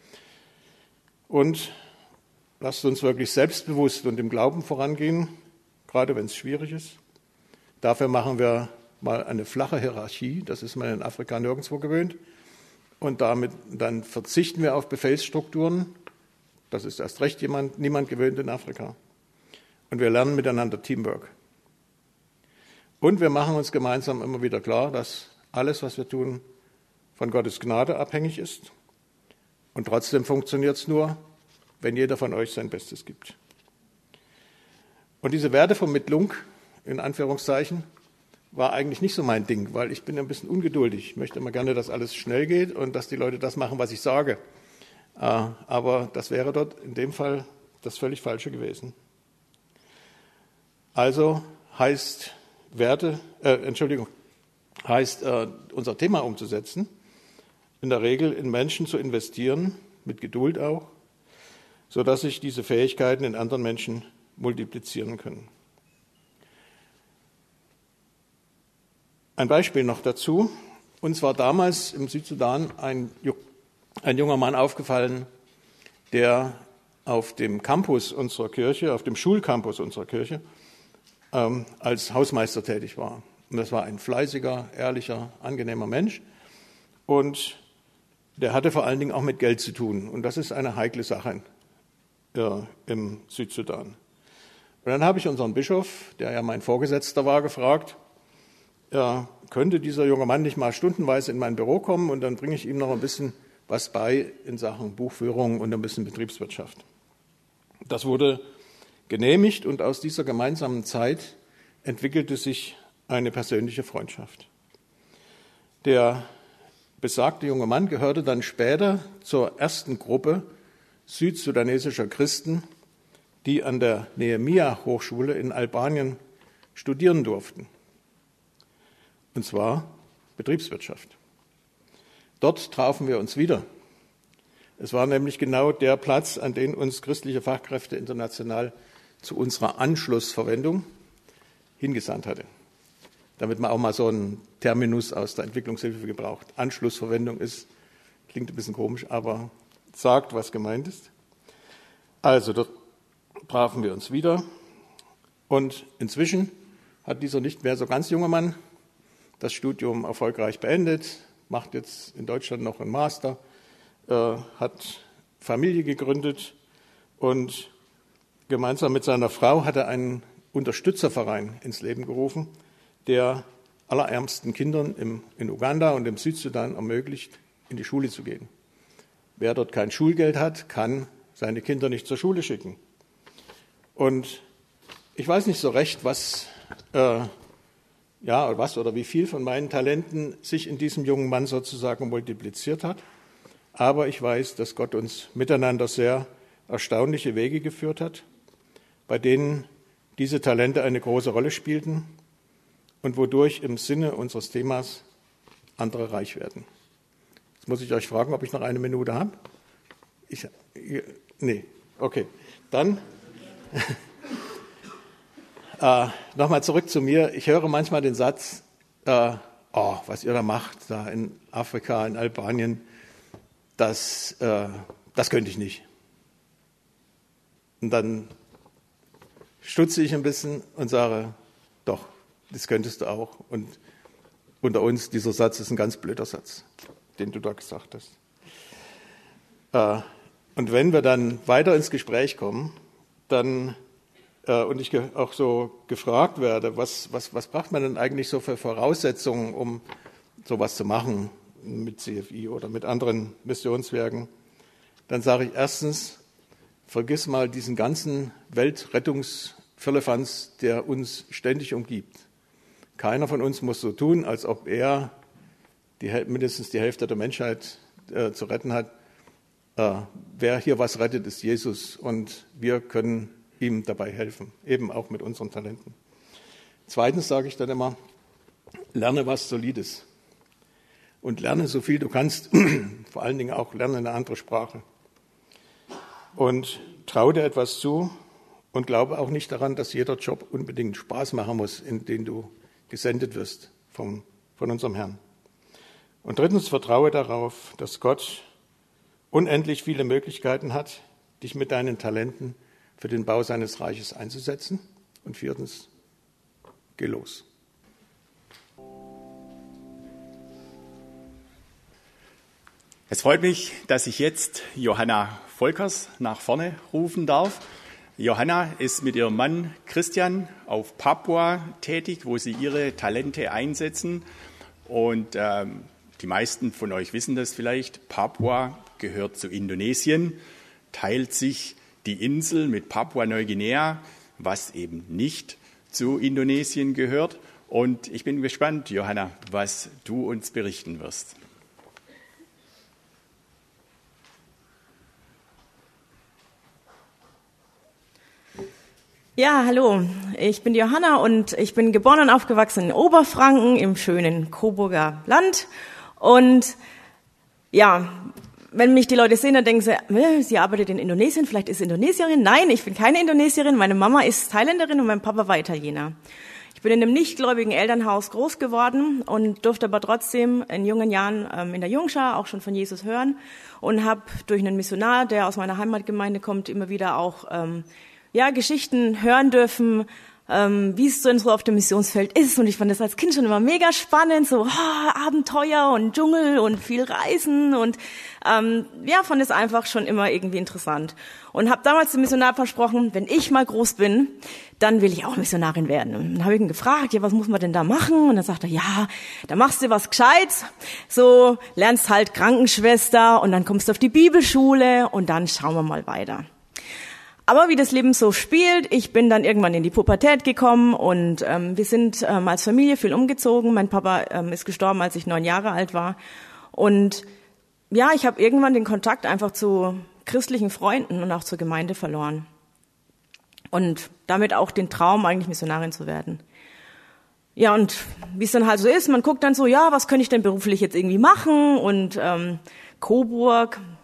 Und lasst uns wirklich selbstbewusst und im Glauben vorangehen, gerade wenn es schwierig ist. Dafür machen wir mal eine flache Hierarchie, das ist man in Afrika nirgendwo gewöhnt. Und dann verzichten wir auf Befehlsstrukturen. Das ist erst recht niemand gewöhnt in Afrika. Und wir lernen miteinander Teamwork. Und wir machen uns gemeinsam immer wieder klar, dass alles, was wir tun, von Gottes Gnade abhängig ist. Und trotzdem funktioniert es nur, wenn jeder von euch sein Bestes gibt. Und diese Wertevermittlung, in Anführungszeichen, war eigentlich nicht so mein Ding, weil ich bin ein bisschen ungeduldig. Ich möchte immer gerne, dass alles schnell geht und dass die Leute das machen, was ich sage. Aber das wäre dort in dem Fall das völlig Falsche gewesen. Also heißt unser Thema umzusetzen, in der Regel in Menschen zu investieren, mit Geduld auch, sodass sich diese Fähigkeiten in anderen Menschen multiplizieren können. Ein Beispiel noch dazu. Uns war damals im Südsudan ein junger Mann aufgefallen, der auf dem Campus unserer Kirche, auf dem Schulcampus unserer Kirche, als Hausmeister tätig war. Und das war ein fleißiger, ehrlicher, angenehmer Mensch. Und der hatte vor allen Dingen auch mit Geld zu tun. Und das ist eine heikle Sache im Südsudan. Und dann habe ich unseren Bischof, der ja mein Vorgesetzter war, gefragt, könnte dieser junge Mann nicht mal stundenweise in mein Büro kommen und dann bringe ich ihm noch ein bisschen was bei in Sachen Buchführung und ein bisschen Betriebswirtschaft. Das wurde genehmigt und aus dieser gemeinsamen Zeit entwickelte sich eine persönliche Freundschaft. Der besagte junge Mann gehörte dann später zur ersten Gruppe südsudanesischer Christen, die an der Nehemia-Hochschule in Albanien studieren durften. Und zwar Betriebswirtschaft. Dort trafen wir uns wieder. Es war nämlich genau der Platz, an den uns christliche Fachkräfte international zu unserer Anschlussverwendung hingesandt hatte. Damit man auch mal so einen Terminus aus der Entwicklungshilfe gebraucht. Anschlussverwendung klingt ein bisschen komisch, aber sagt, was gemeint ist. Also, dort trafen wir uns wieder. Und inzwischen hat dieser nicht mehr so ganz junge Mann das Studium erfolgreich beendet, macht jetzt in Deutschland noch einen Master, hat Familie gegründet und gemeinsam mit seiner Frau hat er einen Unterstützerverein ins Leben gerufen, der allerärmsten Kindern in Uganda und im Südsudan ermöglicht, in die Schule zu gehen. Wer dort kein Schulgeld hat, kann seine Kinder nicht zur Schule schicken. Und ich weiß nicht so recht, was oder wie viel von meinen Talenten sich in diesem jungen Mann sozusagen multipliziert hat. Aber ich weiß, dass Gott uns miteinander sehr erstaunliche Wege geführt hat, bei denen diese Talente eine große Rolle spielten und wodurch im Sinne unseres Themas andere reich werden. Jetzt muss ich euch fragen, ob ich noch eine Minute habe. Nee, okay. Dann nochmal zurück zu mir. Ich höre manchmal den Satz, was ihr da macht, da in Afrika, in Albanien, das könnte ich nicht. Und dann stutze ich ein bisschen und sage, doch, das könntest du auch. Und unter uns, dieser Satz ist ein ganz blöder Satz, den du da gesagt hast. Und wenn wir dann weiter ins Gespräch kommen, dann und ich auch so gefragt werde, was braucht man denn eigentlich so für Voraussetzungen, um sowas zu machen mit CFI oder mit anderen Missionswerken, dann sage ich erstens, vergiss mal diesen ganzen Weltrettungsfirlefanz, der uns ständig umgibt. Keiner von uns muss so tun, als ob er mindestens die Hälfte der Menschheit zu retten hat. Wer hier was rettet, ist Jesus und wir können ihm dabei helfen, eben auch mit unseren Talenten. Zweitens sage ich dann immer, lerne was Solides und lerne so viel du kannst, vor allen Dingen auch lerne eine andere Sprache und traue dir etwas zu und glaube auch nicht daran, dass jeder Job unbedingt Spaß machen muss, in den du gesendet wirst von unserem Herrn. Und drittens, vertraue darauf, dass Gott unendlich viele Möglichkeiten hat, dich mit deinen Talenten für den Bau seines Reiches einzusetzen. Und viertens, geh los. Es freut mich, dass ich jetzt Johanna Volkers nach vorne rufen darf. Johanna ist mit ihrem Mann Christian auf Papua tätig, wo sie ihre Talente einsetzen. Und die meisten von euch wissen das vielleicht, Papua gehört zu Indonesien, teilt sich die Insel mit Papua-Neuguinea, was eben nicht zu Indonesien gehört. Und ich bin gespannt, Johanna, was du uns berichten wirst. Ja, hallo, ich bin Johanna und ich bin geboren und aufgewachsen in Oberfranken im schönen Coburger Land. Und ja, wenn mich die Leute sehen, dann denken sie arbeitet in Indonesien, vielleicht ist sie Indonesierin. Nein, ich bin keine Indonesierin, meine Mama ist Thailänderin und mein Papa war Italiener. Ich bin in einem nichtgläubigen Elternhaus groß geworden und durfte aber trotzdem in jungen Jahren in der Jungschar auch schon von Jesus hören und habe durch einen Missionar, der aus meiner Heimatgemeinde kommt, immer wieder auch Geschichten hören dürfen, wie es so auf dem Missionsfeld ist. Und ich fand das als Kind schon immer mega spannend, so Abenteuer und Dschungel und viel Reisen und fand es einfach schon immer irgendwie interessant. Und habe damals dem Missionar versprochen, wenn ich mal groß bin, dann will ich auch Missionarin werden. Und dann habe ich ihn gefragt, was muss man denn da machen? Und dann sagt er, da machst du was Gescheites, so lernst halt Krankenschwester und dann kommst du auf die Bibelschule und dann schauen wir mal weiter. Aber wie das Leben so spielt, ich bin dann irgendwann in die Pubertät gekommen und wir sind als Familie viel umgezogen. Mein Papa ist gestorben, als ich 9 Jahre alt war. Und ich habe irgendwann den Kontakt einfach zu christlichen Freunden und auch zur Gemeinde verloren. Und damit auch den Traum, eigentlich Missionarin zu werden. Ja, und wie es dann halt so ist, man guckt dann so, was könnte ich denn beruflich jetzt irgendwie machen? Und Coburg,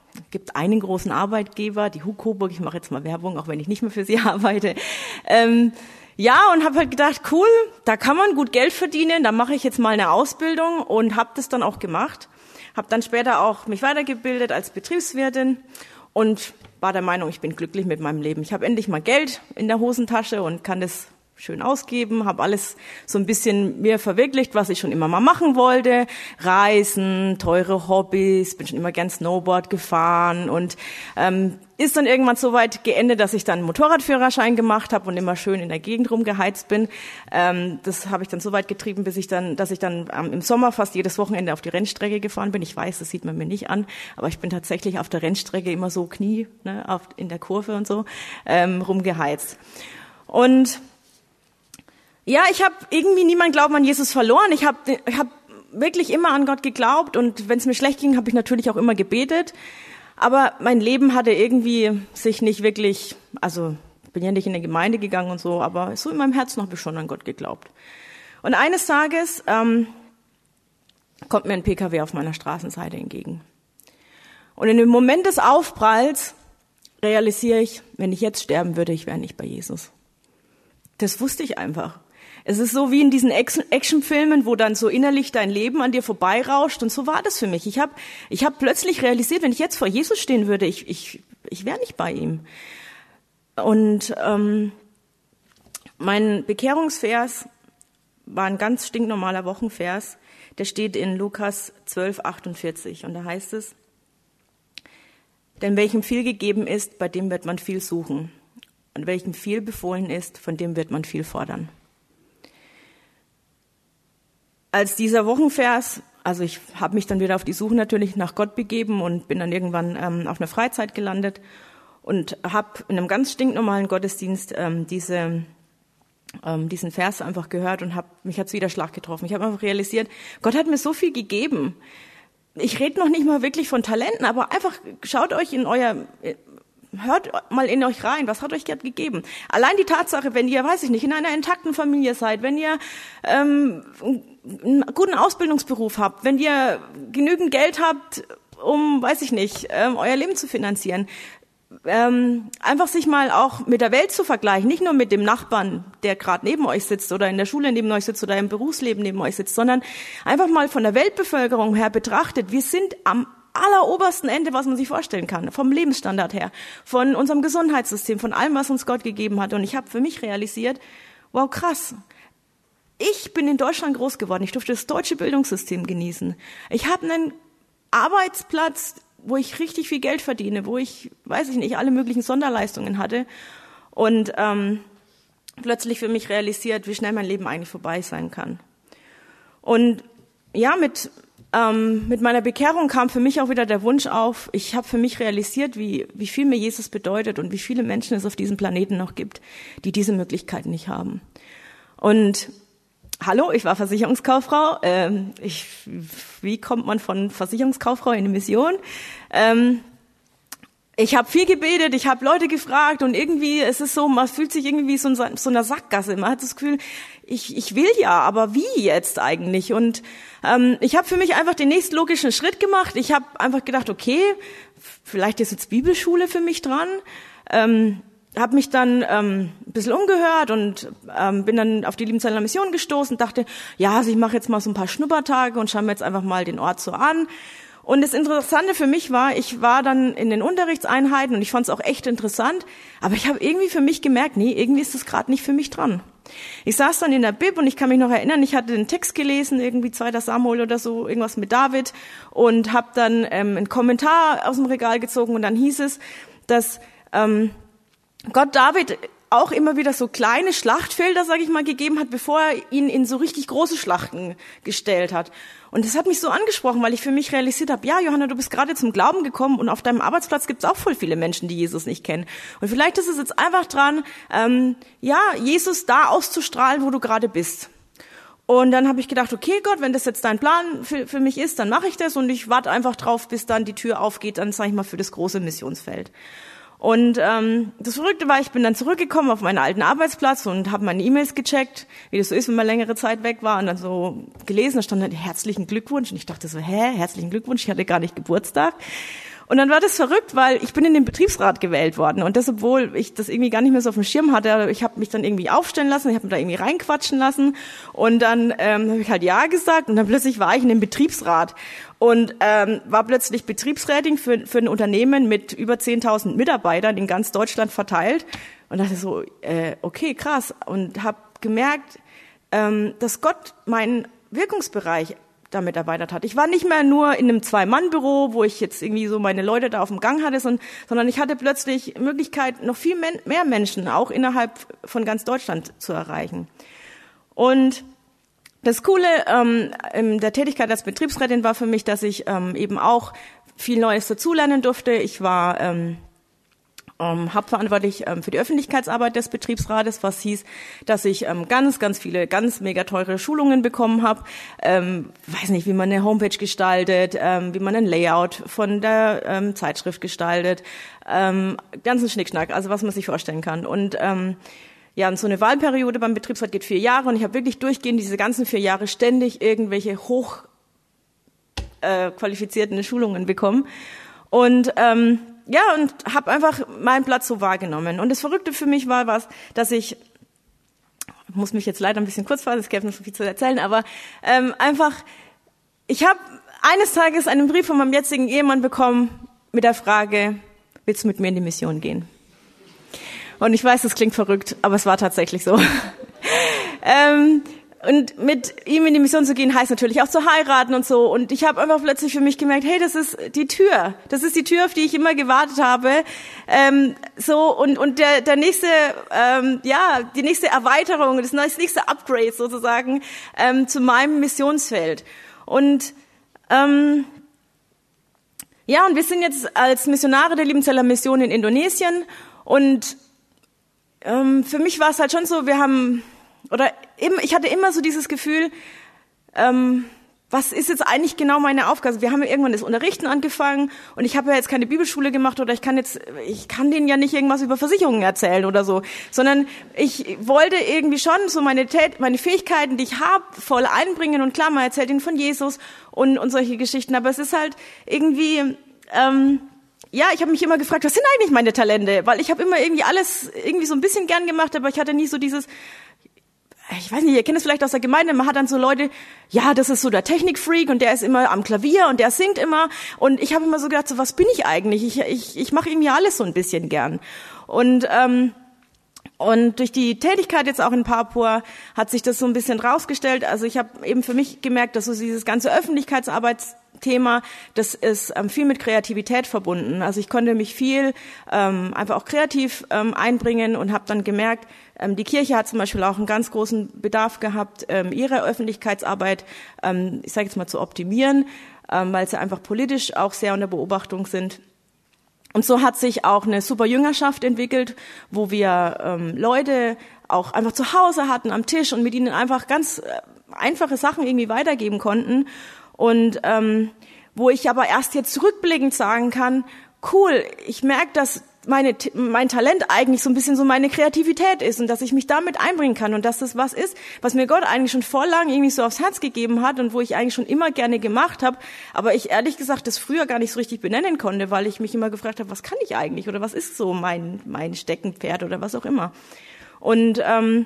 gibt einen großen Arbeitgeber, die Coburg, ich mache jetzt mal Werbung, auch wenn ich nicht mehr für sie arbeite. Ja, und habe halt gedacht, cool, da kann man gut Geld verdienen, da mache ich jetzt mal eine Ausbildung und habe das dann auch gemacht. Habe dann später auch mich weitergebildet als Betriebswirtin und war der Meinung, ich bin glücklich mit meinem Leben. Ich habe endlich mal Geld in der Hosentasche und kann das schön ausgeben, habe alles so ein bisschen mir verwirklicht, was ich schon immer mal machen wollte. Reisen, teure Hobbys, bin schon immer gern Snowboard gefahren und ist dann irgendwann so weit geendet, dass ich dann einen Motorradführerschein gemacht habe und immer schön in der Gegend rumgeheizt bin. Das habe ich dann so weit getrieben, dass ich dann im Sommer fast jedes Wochenende auf die Rennstrecke gefahren bin. Ich weiß, das sieht man mir nicht an, aber ich bin tatsächlich auf der Rennstrecke immer so in der Kurve und so rumgeheizt. Und ja, ich habe irgendwie nie meinen Glauben an Jesus verloren. Ich habe wirklich immer an Gott geglaubt und wenn es mir schlecht ging, habe ich natürlich auch immer gebetet. Aber mein Leben hatte irgendwie sich nicht wirklich, also ich bin ja nicht in eine Gemeinde gegangen und so, aber so in meinem Herzen habe ich schon an Gott geglaubt. Und eines Tages kommt mir ein PKW auf meiner Straßenseite entgegen. Und in dem Moment des Aufpralls realisiere ich, wenn ich jetzt sterben würde, ich wäre nicht bei Jesus. Das wusste ich einfach. Es ist so wie in diesen Actionfilmen, wo dann so innerlich dein Leben an dir vorbeirauscht. Und so war das für mich. Ich hab plötzlich realisiert, wenn ich jetzt vor Jesus stehen würde, ich wäre nicht bei ihm. Und mein Bekehrungsvers war ein ganz stinknormaler Wochenvers. Der steht in Lukas 12,48. Und da heißt es, denn welchem viel gegeben ist, bei dem wird man viel suchen. Und welchem viel befohlen ist, von dem wird man viel fordern. Als dieser Wochenvers, also ich habe mich dann wieder auf die Suche natürlich nach Gott begeben und bin dann irgendwann auf einer Freizeit gelandet und habe in einem ganz stinknormalen Gottesdienst diesen Vers einfach gehört und mich hat's wieder Schlag getroffen. Ich habe einfach realisiert, Gott hat mir so viel gegeben. Ich rede noch nicht mal wirklich von Talenten, aber einfach schaut euch hört mal in euch rein, was hat euch Gott gegeben? Allein die Tatsache, wenn ihr, weiß ich nicht, in einer intakten Familie seid, wenn ihr einen guten Ausbildungsberuf habt, wenn ihr genügend Geld habt, um, weiß ich nicht, euer Leben zu finanzieren, einfach sich mal auch mit der Welt zu vergleichen, nicht nur mit dem Nachbarn, der gerade neben euch sitzt oder in der Schule neben euch sitzt oder im Berufsleben neben euch sitzt, sondern einfach mal von der Weltbevölkerung her betrachtet, wir sind am allerobersten Ende, was man sich vorstellen kann, vom Lebensstandard her, von unserem Gesundheitssystem, von allem, was uns Gott gegeben hat. Und ich habe für mich realisiert, wow, krass, ich bin in Deutschland groß geworden, ich durfte das deutsche Bildungssystem genießen. Ich habe einen Arbeitsplatz, wo ich richtig viel Geld verdiene, wo ich, weiß ich nicht, alle möglichen Sonderleistungen hatte und plötzlich für mich realisiert, wie schnell mein Leben eigentlich vorbei sein kann. Und ja, mit meiner Bekehrung kam für mich auch wieder der Wunsch auf, ich habe für mich realisiert, wie viel mir Jesus bedeutet und wie viele Menschen es auf diesem Planeten noch gibt, die diese Möglichkeiten nicht haben. Und hallo, ich war Versicherungskauffrau. Wie kommt man von Versicherungskauffrau in eine Mission? Ich habe viel gebetet, ich habe Leute gefragt und irgendwie, es ist so, man fühlt sich irgendwie so in so einer Sackgasse. Man hat das Gefühl, ich will ja, aber wie jetzt eigentlich? Und ich habe für mich einfach den nächstlogischen Schritt gemacht. Ich habe einfach gedacht, okay, vielleicht ist jetzt Bibelschule für mich dran. Habe mich dann ein bisschen umgehört und bin dann auf die Liebenzeller Mission gestoßen und dachte, ja, also ich mache jetzt mal so ein paar Schnuppertage und schaue mir jetzt einfach mal den Ort so an. Und das Interessante für mich war, ich war dann in den Unterrichtseinheiten und ich fand es auch echt interessant, aber ich habe irgendwie für mich gemerkt, nee, irgendwie ist das gerade nicht für mich dran. Ich saß dann in der Bib und ich kann mich noch erinnern, ich hatte den Text gelesen, irgendwie 2. Samuel oder so, irgendwas mit David und habe dann einen Kommentar aus dem Regal gezogen und dann hieß es, dass Gott David auch immer wieder so kleine Schlachtfelder, sage ich mal, gegeben hat, bevor er ihn in so richtig große Schlachten gestellt hat. Und das hat mich so angesprochen, weil ich für mich realisiert habe, ja, Johanna, du bist gerade zum Glauben gekommen und auf deinem Arbeitsplatz gibt es auch voll viele Menschen, die Jesus nicht kennen. Und vielleicht ist es jetzt einfach dran, Jesus da auszustrahlen, wo du gerade bist. Und dann habe ich gedacht, okay, Gott, wenn das jetzt dein Plan für mich ist, dann mache ich das und ich warte einfach drauf, bis dann die Tür aufgeht, dann sage ich mal für das große Missionsfeld. Und das Verrückte war, ich bin dann zurückgekommen auf meinen alten Arbeitsplatz und habe meine E-Mails gecheckt, wie das so ist, wenn man längere Zeit weg war und dann so gelesen, da stand dann herzlichen Glückwunsch und ich dachte so, herzlichen Glückwunsch, ich hatte gar nicht Geburtstag. Und dann war das verrückt, weil ich bin in den Betriebsrat gewählt worden. Und das, obwohl ich das irgendwie gar nicht mehr so auf dem Schirm hatte. Ich habe mich dann irgendwie aufstellen lassen, ich habe mich da irgendwie reinquatschen lassen. Und dann habe ich halt Ja gesagt. Und dann plötzlich war ich in dem Betriebsrat. Und war plötzlich Betriebsrätin für ein Unternehmen mit über 10.000 Mitarbeitern in ganz Deutschland verteilt. Und dachte so, okay, krass. Und habe gemerkt, dass Gott meinen Wirkungsbereich damit erweitert hat. Ich war nicht mehr nur in einem Zwei-Mann-Büro, wo ich jetzt irgendwie so meine Leute da auf dem Gang hatte, sondern ich hatte plötzlich Möglichkeit, noch viel mehr Menschen auch innerhalb von ganz Deutschland zu erreichen. Und das Coole in der Tätigkeit als Betriebsrätin war für mich, dass ich eben auch viel Neues dazulernen durfte. Ich war hauptverantwortlich für die Öffentlichkeitsarbeit des Betriebsrates, was hieß, dass ich ganz viele, ganz mega teure Schulungen bekommen habe. Weiß nicht, wie man eine Homepage gestaltet, wie man ein Layout von der Zeitschrift gestaltet, ganzen Schnickschnack, also was man sich vorstellen kann. Und ja, und so eine Wahlperiode beim Betriebsrat geht 4 Jahre und ich habe wirklich durchgehend diese ganzen 4 Jahre ständig irgendwelche hochqualifizierten Schulungen bekommen. Und ja, und habe einfach meinen Platz so wahrgenommen. Und das Verrückte für mich war, dass ich muss mich jetzt leider ein bisschen kurz fassen, es gäbe noch so viel zu erzählen, aber ich habe eines Tages einen Brief von meinem jetzigen Ehemann bekommen mit der Frage, willst du mit mir in die Mission gehen? Und ich weiß, das klingt verrückt, aber es war tatsächlich so. Und mit ihm in die Mission zu gehen, heißt natürlich auch zu heiraten und so. Und ich habe einfach plötzlich für mich gemerkt, hey, das ist die Tür. Das ist die Tür, auf die ich immer gewartet habe. Und der nächste, die nächste Erweiterung, das nächste Upgrade sozusagen zu meinem Missionsfeld. Und und wir sind jetzt als Missionare der Liebenzeller Mission in Indonesien. Und für mich war es halt schon so, ich hatte immer so dieses Gefühl, was ist jetzt eigentlich genau meine Aufgabe? Wir haben ja irgendwann das Unterrichten angefangen und ich habe ja jetzt keine Bibelschule gemacht oder ich kann denen ja nicht irgendwas über Versicherungen erzählen oder so, sondern ich wollte irgendwie schon so meine Fähigkeiten, die ich habe, voll einbringen und klar, man erzählt ihnen von Jesus und solche Geschichten, aber es ist halt irgendwie, ich habe mich immer gefragt, was sind eigentlich meine Talente? Weil ich habe immer irgendwie alles irgendwie so ein bisschen gern gemacht, aber ich hatte nie so dieses, ich weiß nicht, ihr kennt es vielleicht aus der Gemeinde, man hat dann so Leute, ja, das ist so der Technikfreak und der ist immer am Klavier und der singt immer und ich habe immer so gedacht, so was bin ich eigentlich? Ich mache irgendwie alles so ein bisschen gern. Und durch die Tätigkeit jetzt auch in Papua hat sich das so ein bisschen rausgestellt. Also ich habe eben für mich gemerkt, dass so dieses ganze Öffentlichkeitsarbeitsthema, das ist viel mit Kreativität verbunden. Also ich konnte mich viel einfach auch kreativ einbringen und habe dann gemerkt, die Kirche hat zum Beispiel auch einen ganz großen Bedarf gehabt, ihre Öffentlichkeitsarbeit, ich sage jetzt mal, zu optimieren, weil sie einfach politisch auch sehr unter Beobachtung sind. Und so hat sich auch eine super Jüngerschaft entwickelt, wo wir Leute auch einfach zu Hause hatten am Tisch und mit ihnen einfach ganz einfache Sachen irgendwie weitergeben konnten. Und wo ich aber erst jetzt zurückblickend sagen kann, cool, ich merke, dass mein Talent eigentlich so ein bisschen so meine Kreativität ist und dass ich mich damit einbringen kann und dass das was ist, was mir Gott eigentlich schon vor lang irgendwie so aufs Herz gegeben hat und wo ich eigentlich schon immer gerne gemacht habe, aber ich ehrlich gesagt das früher gar nicht so richtig benennen konnte, weil ich mich immer gefragt habe, was kann ich eigentlich oder was ist so mein Steckenpferd oder was auch immer. Und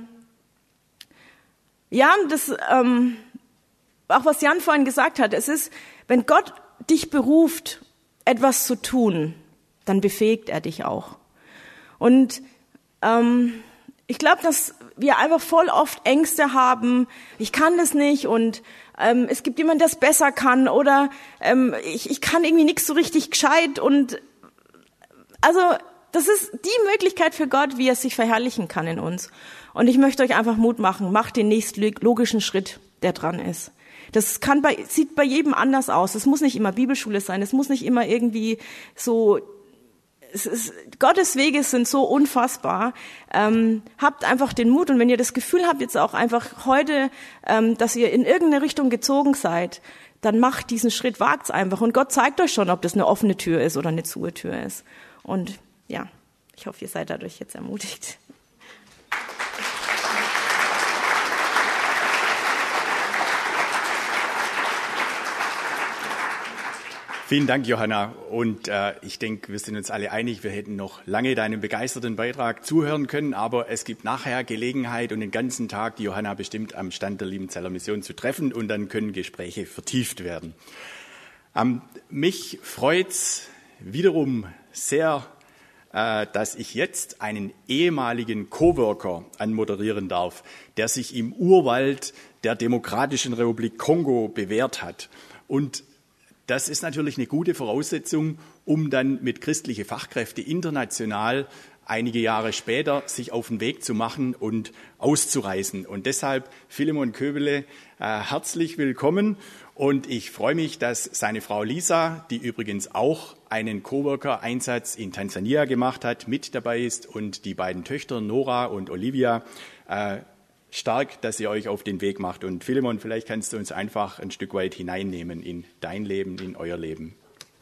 auch was Jan vorhin gesagt hat, es ist, wenn Gott dich beruft, etwas zu tun, dann befähigt er dich auch. Und ich glaube, dass wir einfach voll oft Ängste haben, ich kann das nicht und es gibt jemanden, der es besser kann oder ich kann irgendwie nichts so richtig gescheit und also das ist die Möglichkeit für Gott, wie er sich verherrlichen kann in uns. Und ich möchte euch einfach Mut machen, macht den nächstlogischen Schritt, der dran ist. Das sieht bei jedem anders aus. Es muss nicht immer Bibelschule sein, es muss nicht immer irgendwie so, Gottes Wege sind so unfassbar. Habt einfach den Mut und wenn ihr das Gefühl habt, jetzt auch einfach heute, dass ihr in irgendeine Richtung gezogen seid, dann macht diesen Schritt, wagt's einfach und Gott zeigt euch schon, ob das eine offene Tür ist oder eine zuge Tür ist. Und ja, ich hoffe, ihr seid dadurch jetzt ermutigt. Vielen Dank, Johanna. Und ich denke, wir sind uns alle einig, wir hätten noch lange deinem begeisterten Beitrag zuhören können, aber es gibt nachher Gelegenheit und den ganzen Tag die Johanna bestimmt am Stand der Liebenzeller Mission zu treffen und dann können Gespräche vertieft werden. Mich freut's wiederum sehr, dass ich jetzt einen ehemaligen Coworker anmoderieren darf, der sich im Urwald der Demokratischen Republik Kongo bewährt hat. Und das ist natürlich eine gute Voraussetzung, um dann mit christlichen Fachkräften international einige Jahre später sich auf den Weg zu machen und auszureisen. Und deshalb, Philemon Köbele, herzlich willkommen. Und ich freue mich, dass seine Frau Lisa, die übrigens auch einen Coworker-Einsatz in Tansania gemacht hat, mit dabei ist und die beiden Töchter Nora und Olivia, stark, dass ihr euch auf den Weg macht. Und Philemon, vielleicht kannst du uns einfach ein Stück weit hineinnehmen in dein Leben, in euer Leben.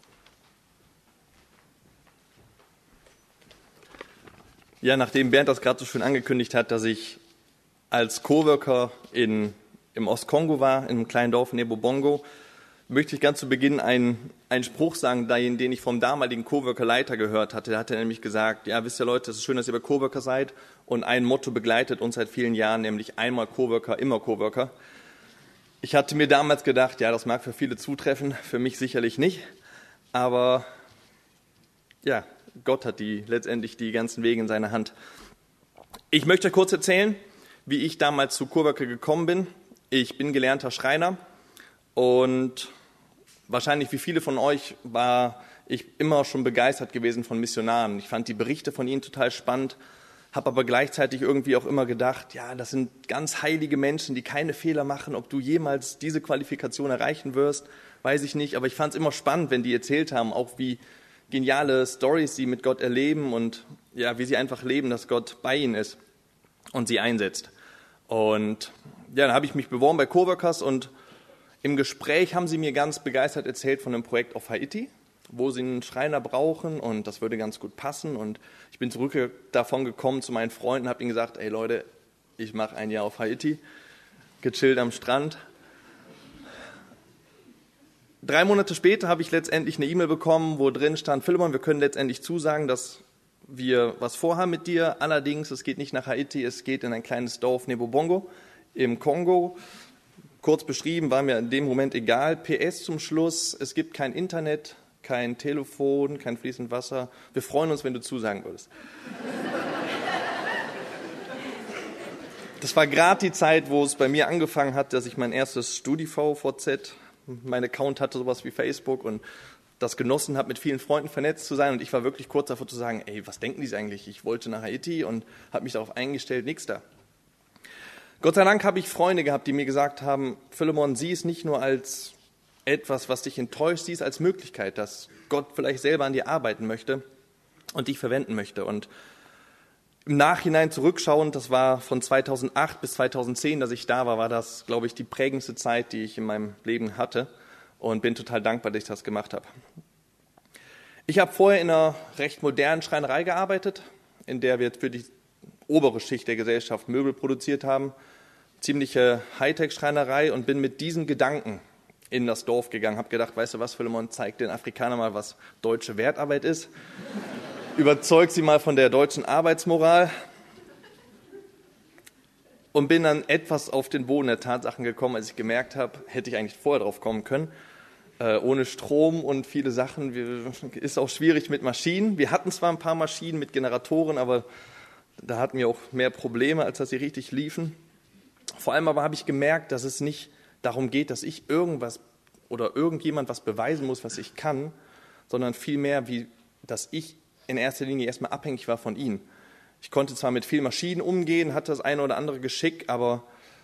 Ja, nachdem Bernd das gerade so schön angekündigt hat, dass ich als Coworker im Ostkongo war, in einem kleinen Dorf in Bongo, möchte ich ganz zu Beginn einen Spruch sagen, den ich vom damaligen Coworker-Leiter gehört hatte. Da hat er nämlich gesagt, ja, wisst ihr Leute, es ist schön, dass ihr bei Coworker seid. Und ein Motto begleitet uns seit vielen Jahren, nämlich einmal Coworker, immer Coworker. Ich hatte mir damals gedacht, ja, das mag für viele zutreffen, für mich sicherlich nicht. Aber ja, Gott hat letztendlich die ganzen Wege in seiner Hand. Ich möchte kurz erzählen, wie ich damals zu Coworker gekommen bin. Ich bin gelernter Schreiner und wahrscheinlich wie viele von euch war ich immer schon begeistert gewesen von Missionaren. Ich fand die Berichte von ihnen total spannend, habe aber gleichzeitig irgendwie auch immer gedacht, ja, das sind ganz heilige Menschen, die keine Fehler machen. Ob du jemals diese Qualifikation erreichen wirst, weiß ich nicht. Aber ich fand es immer spannend, wenn die erzählt haben, auch wie geniale Storys sie mit Gott erleben und ja, wie sie einfach leben, dass Gott bei ihnen ist und sie einsetzt. Und ja, dann habe ich mich beworben bei Coworkers und im Gespräch haben sie mir ganz begeistert erzählt von einem Projekt auf Haiti, wo sie einen Schreiner brauchen und das würde ganz gut passen. Und ich bin zurück davon gekommen zu meinen Freunden und habe ihnen gesagt, ey Leute, ich mache ein Jahr auf Haiti, gechillt am Strand. 3 Monate später habe ich letztendlich eine E-Mail bekommen, wo drin stand, Philemon, wir können letztendlich zusagen, dass wir was vorhaben mit dir. Allerdings, es geht nicht nach Haiti, es geht in ein kleines Dorf Bongo im Kongo. Kurz beschrieben, war mir in dem Moment egal. PS zum Schluss, es gibt kein Internet, kein Telefon, kein fließend Wasser. Wir freuen uns, wenn du zusagen würdest. Das war gerade die Zeit, wo es bei mir angefangen hat, dass ich mein erstes StudiVZ, mein Account hatte, sowas wie Facebook und das genossen habe, mit vielen Freunden vernetzt zu sein. Und ich war wirklich kurz davor zu sagen, ey, was denken die eigentlich? Ich wollte nach Haiti und habe mich darauf eingestellt, nix da. Gott sei Dank habe ich Freunde gehabt, die mir gesagt haben, Philemon, sieh es nicht nur als etwas, was dich enttäuscht, sieh es als Möglichkeit, dass Gott vielleicht selber an dir arbeiten möchte und dich verwenden möchte. Und im Nachhinein zurückschauend, das war von 2008 bis 2010, dass ich da war, war das, glaube ich, die prägendste Zeit, die ich in meinem Leben hatte und bin total dankbar, dass ich das gemacht habe. Ich habe vorher in einer recht modernen Schreinerei gearbeitet, in der wir für die obere Schicht der Gesellschaft Möbel produziert haben, ziemliche Hightech-Schreinerei und bin mit diesen Gedanken in das Dorf gegangen, habe gedacht, weißt du was, Philemon, zeig den Afrikanern mal, was deutsche Wertarbeit ist, überzeug sie mal von der deutschen Arbeitsmoral und bin dann etwas auf den Boden der Tatsachen gekommen, als ich gemerkt habe, hätte ich eigentlich vorher drauf kommen können, ohne Strom und viele Sachen, ist auch schwierig mit Maschinen. Wir hatten zwar ein paar Maschinen mit Generatoren, aber da hatten wir auch mehr Probleme, als dass sie richtig liefen. Vor allem aber habe ich gemerkt, dass es nicht darum geht, dass ich irgendwas oder irgendjemand was beweisen muss, was ich kann, sondern vielmehr, dass ich in erster Linie erstmal abhängig war von ihnen. Ich konnte zwar mit vielen Maschinen umgehen, hatte das eine oder andere Geschick, aber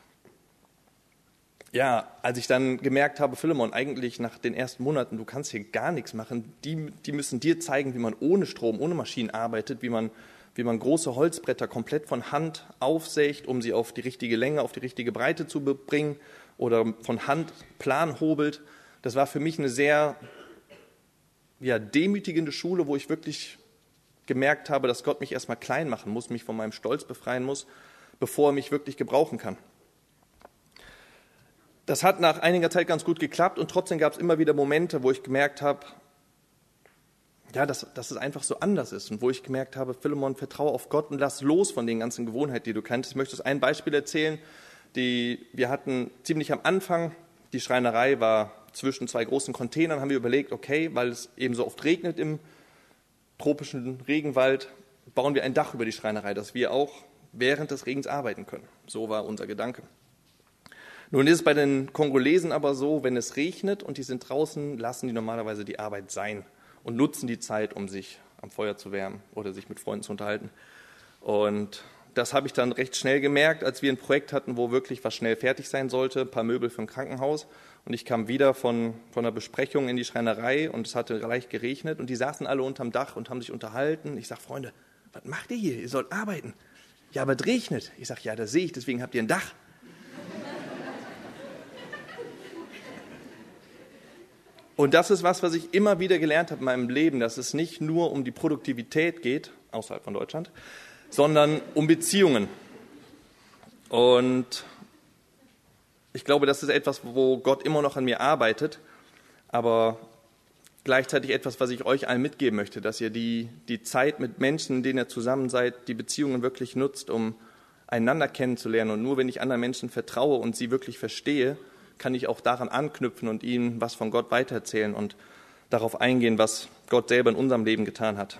ja, als ich dann gemerkt habe, Philemon, eigentlich nach den ersten Monaten, du kannst hier gar nichts machen, die müssen dir zeigen, wie man ohne Strom, ohne Maschinen arbeitet, wie man große Holzbretter komplett von Hand aufsägt, um sie auf die richtige Länge, auf die richtige Breite zu bringen oder von Hand plan hobelt. Das war für mich eine sehr demütigende Schule, wo ich wirklich gemerkt habe, dass Gott mich erstmal klein machen muss, mich von meinem Stolz befreien muss, bevor er mich wirklich gebrauchen kann. Das hat nach einiger Zeit ganz gut geklappt und trotzdem gab es immer wieder Momente, wo ich gemerkt habe, ja, dass es einfach so anders ist und wo ich gemerkt habe, Philemon, vertraue auf Gott und lass los von den ganzen Gewohnheiten, die du kanntest. Ich möchte ein Beispiel erzählen. Wir hatten ziemlich am Anfang, die Schreinerei war zwischen zwei großen Containern, haben wir überlegt, okay, weil es eben so oft regnet im tropischen Regenwald, bauen wir ein Dach über die Schreinerei, dass wir auch während des Regens arbeiten können. So war unser Gedanke. Nun ist es bei den Kongolesen aber so, wenn es regnet und die sind draußen, lassen die normalerweise die Arbeit sein und nutzen die Zeit, um sich am Feuer zu wärmen oder sich mit Freunden zu unterhalten. Und das habe ich dann recht schnell gemerkt, als wir ein Projekt hatten, wo wirklich was schnell fertig sein sollte, ein paar Möbel für ein Krankenhaus. Und ich kam wieder von einer Besprechung in die Schreinerei und es hatte leicht geregnet und die saßen alle unterm Dach und haben sich unterhalten. Ich sage, Freunde, was macht ihr hier? Ihr sollt arbeiten. Ja, aber es regnet. Ich sage, ja, das sehe ich, deswegen habt ihr ein Dach. Und das ist was ich immer wieder gelernt habe in meinem Leben, dass es nicht nur um die Produktivität geht, außerhalb von Deutschland, sondern um Beziehungen. Und ich glaube, das ist etwas, wo Gott immer noch an mir arbeitet, aber gleichzeitig etwas, was ich euch allen mitgeben möchte, dass ihr die Zeit mit Menschen, in denen ihr zusammen seid, die Beziehungen wirklich nutzt, um einander kennenzulernen. Und nur wenn ich anderen Menschen vertraue und sie wirklich verstehe, kann ich auch daran anknüpfen und ihnen was von Gott weitererzählen und darauf eingehen, was Gott selber in unserem Leben getan hat.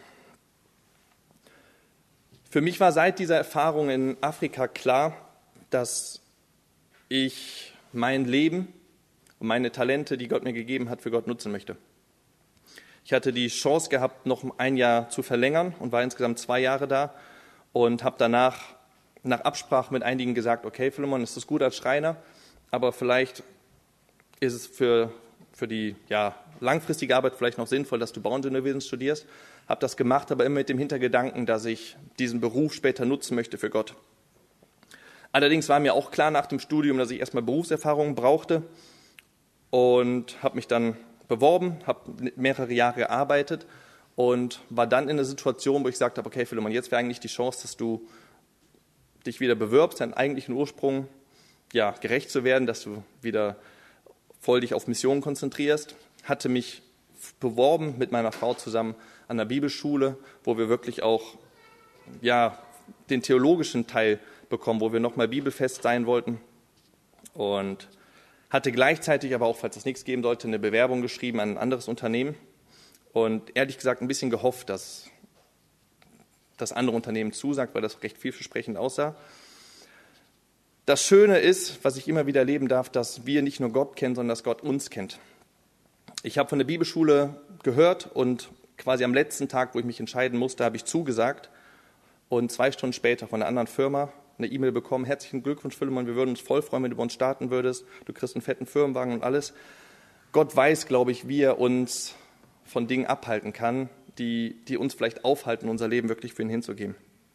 Für mich war seit dieser Erfahrung in Afrika klar, dass ich mein Leben und meine Talente, die Gott mir gegeben hat, für Gott nutzen möchte. Ich hatte die Chance gehabt, noch ein Jahr zu verlängern und war insgesamt 2 Jahre da und habe danach nach Absprache mit einigen gesagt, okay, Philemon, es ist gut als Schreiner, aber vielleicht ist es für die langfristige Arbeit vielleicht noch sinnvoll, dass du Bauingenieurwesen studierst. Habe das gemacht, aber immer mit dem Hintergedanken, dass ich diesen Beruf später nutzen möchte für Gott. Allerdings war mir auch klar nach dem Studium, dass ich erstmal Berufserfahrung brauchte und habe mich dann beworben, habe mehrere Jahre gearbeitet und war dann in einer Situation, wo ich gesagt habe, okay, Philemon, jetzt wäre eigentlich die Chance, dass du dich wieder bewirbst, deinen eigentlichen Ursprung gerecht zu werden, dass du wieder voll dich auf Missionen konzentrierst. Hatte mich beworben mit meiner Frau zusammen an der Bibelschule, wo wir wirklich auch den theologischen Teil bekommen, wo wir nochmal bibelfest sein wollten. Und hatte gleichzeitig aber auch, falls es nichts geben sollte, eine Bewerbung geschrieben an ein anderes Unternehmen. Und ehrlich gesagt ein bisschen gehofft, dass das andere Unternehmen zusagt, weil das recht vielversprechend aussah. Das Schöne ist, was ich immer wieder erleben darf, dass wir nicht nur Gott kennen, sondern dass Gott uns kennt. Ich habe von der Bibelschule gehört und quasi am letzten Tag, wo ich mich entscheiden musste, habe ich zugesagt und 2 Stunden später von einer anderen Firma eine E-Mail bekommen, herzlichen Glückwunsch, Philemon, wir würden uns voll freuen, wenn du bei uns starten würdest, du kriegst einen fetten Firmenwagen und alles. Gott weiß, glaube ich, wie er uns von Dingen abhalten kann, die uns vielleicht aufhalten, unser Leben wirklich für ihn hinzugeben.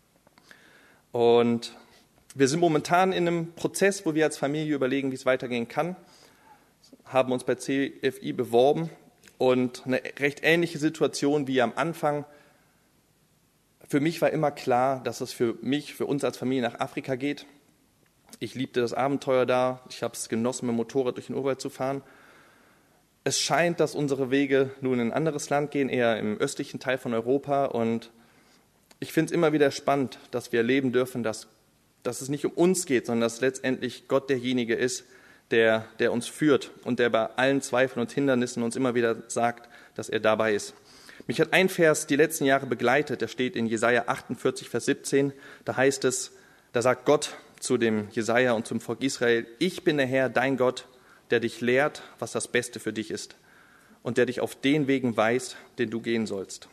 Und wir sind momentan in einem Prozess, wo wir als Familie überlegen, wie es weitergehen kann, haben uns bei CFI beworben und eine recht ähnliche Situation wie am Anfang. Für mich war immer klar, dass es für uns als Familie nach Afrika geht. Ich liebte das Abenteuer da, ich habe es genossen, mit dem Motorrad durch den Urwald zu fahren. Es scheint, dass unsere Wege nun in ein anderes Land gehen, eher im östlichen Teil von Europa. Und ich finde es immer wieder spannend, dass wir erleben dürfen, dass es nicht um uns geht, sondern dass letztendlich Gott derjenige ist, der uns führt und der bei allen Zweifeln und Hindernissen uns immer wieder sagt, dass er dabei ist. Mich hat ein Vers die letzten Jahre begleitet, der steht in Jesaja 48, Vers 17, da heißt es, da sagt Gott zu dem Jesaja und zum Volk Israel, ich bin der Herr, dein Gott, der dich lehrt, was das Beste für dich ist und der dich auf den Wegen weist, den du gehen sollst.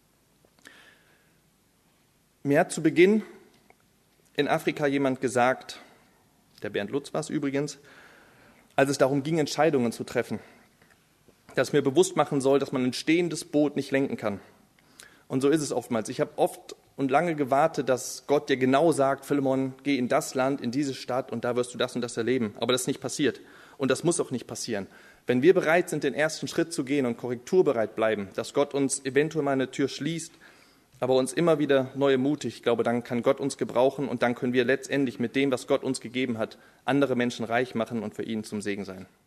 Mir hat zu Beginn in Afrika jemand gesagt, der Bernd Lutz war es übrigens, als es darum ging, Entscheidungen zu treffen, dass mir bewusst machen soll, dass man ein stehendes Boot nicht lenken kann. Und so ist es oftmals. Ich habe oft und lange gewartet, dass Gott dir genau sagt, Philemon, geh in das Land, in diese Stadt und da wirst du das und das erleben. Aber das ist nicht passiert. Und das muss auch nicht passieren. Wenn wir bereit sind, den ersten Schritt zu gehen und korrekturbereit bleiben, dass Gott uns eventuell mal eine Tür schließt, aber uns immer wieder neu ermutigt. Ich glaube, dann kann Gott uns gebrauchen und dann können wir letztendlich mit dem, was Gott uns gegeben hat, andere Menschen reich machen und für ihn zum Segen sein.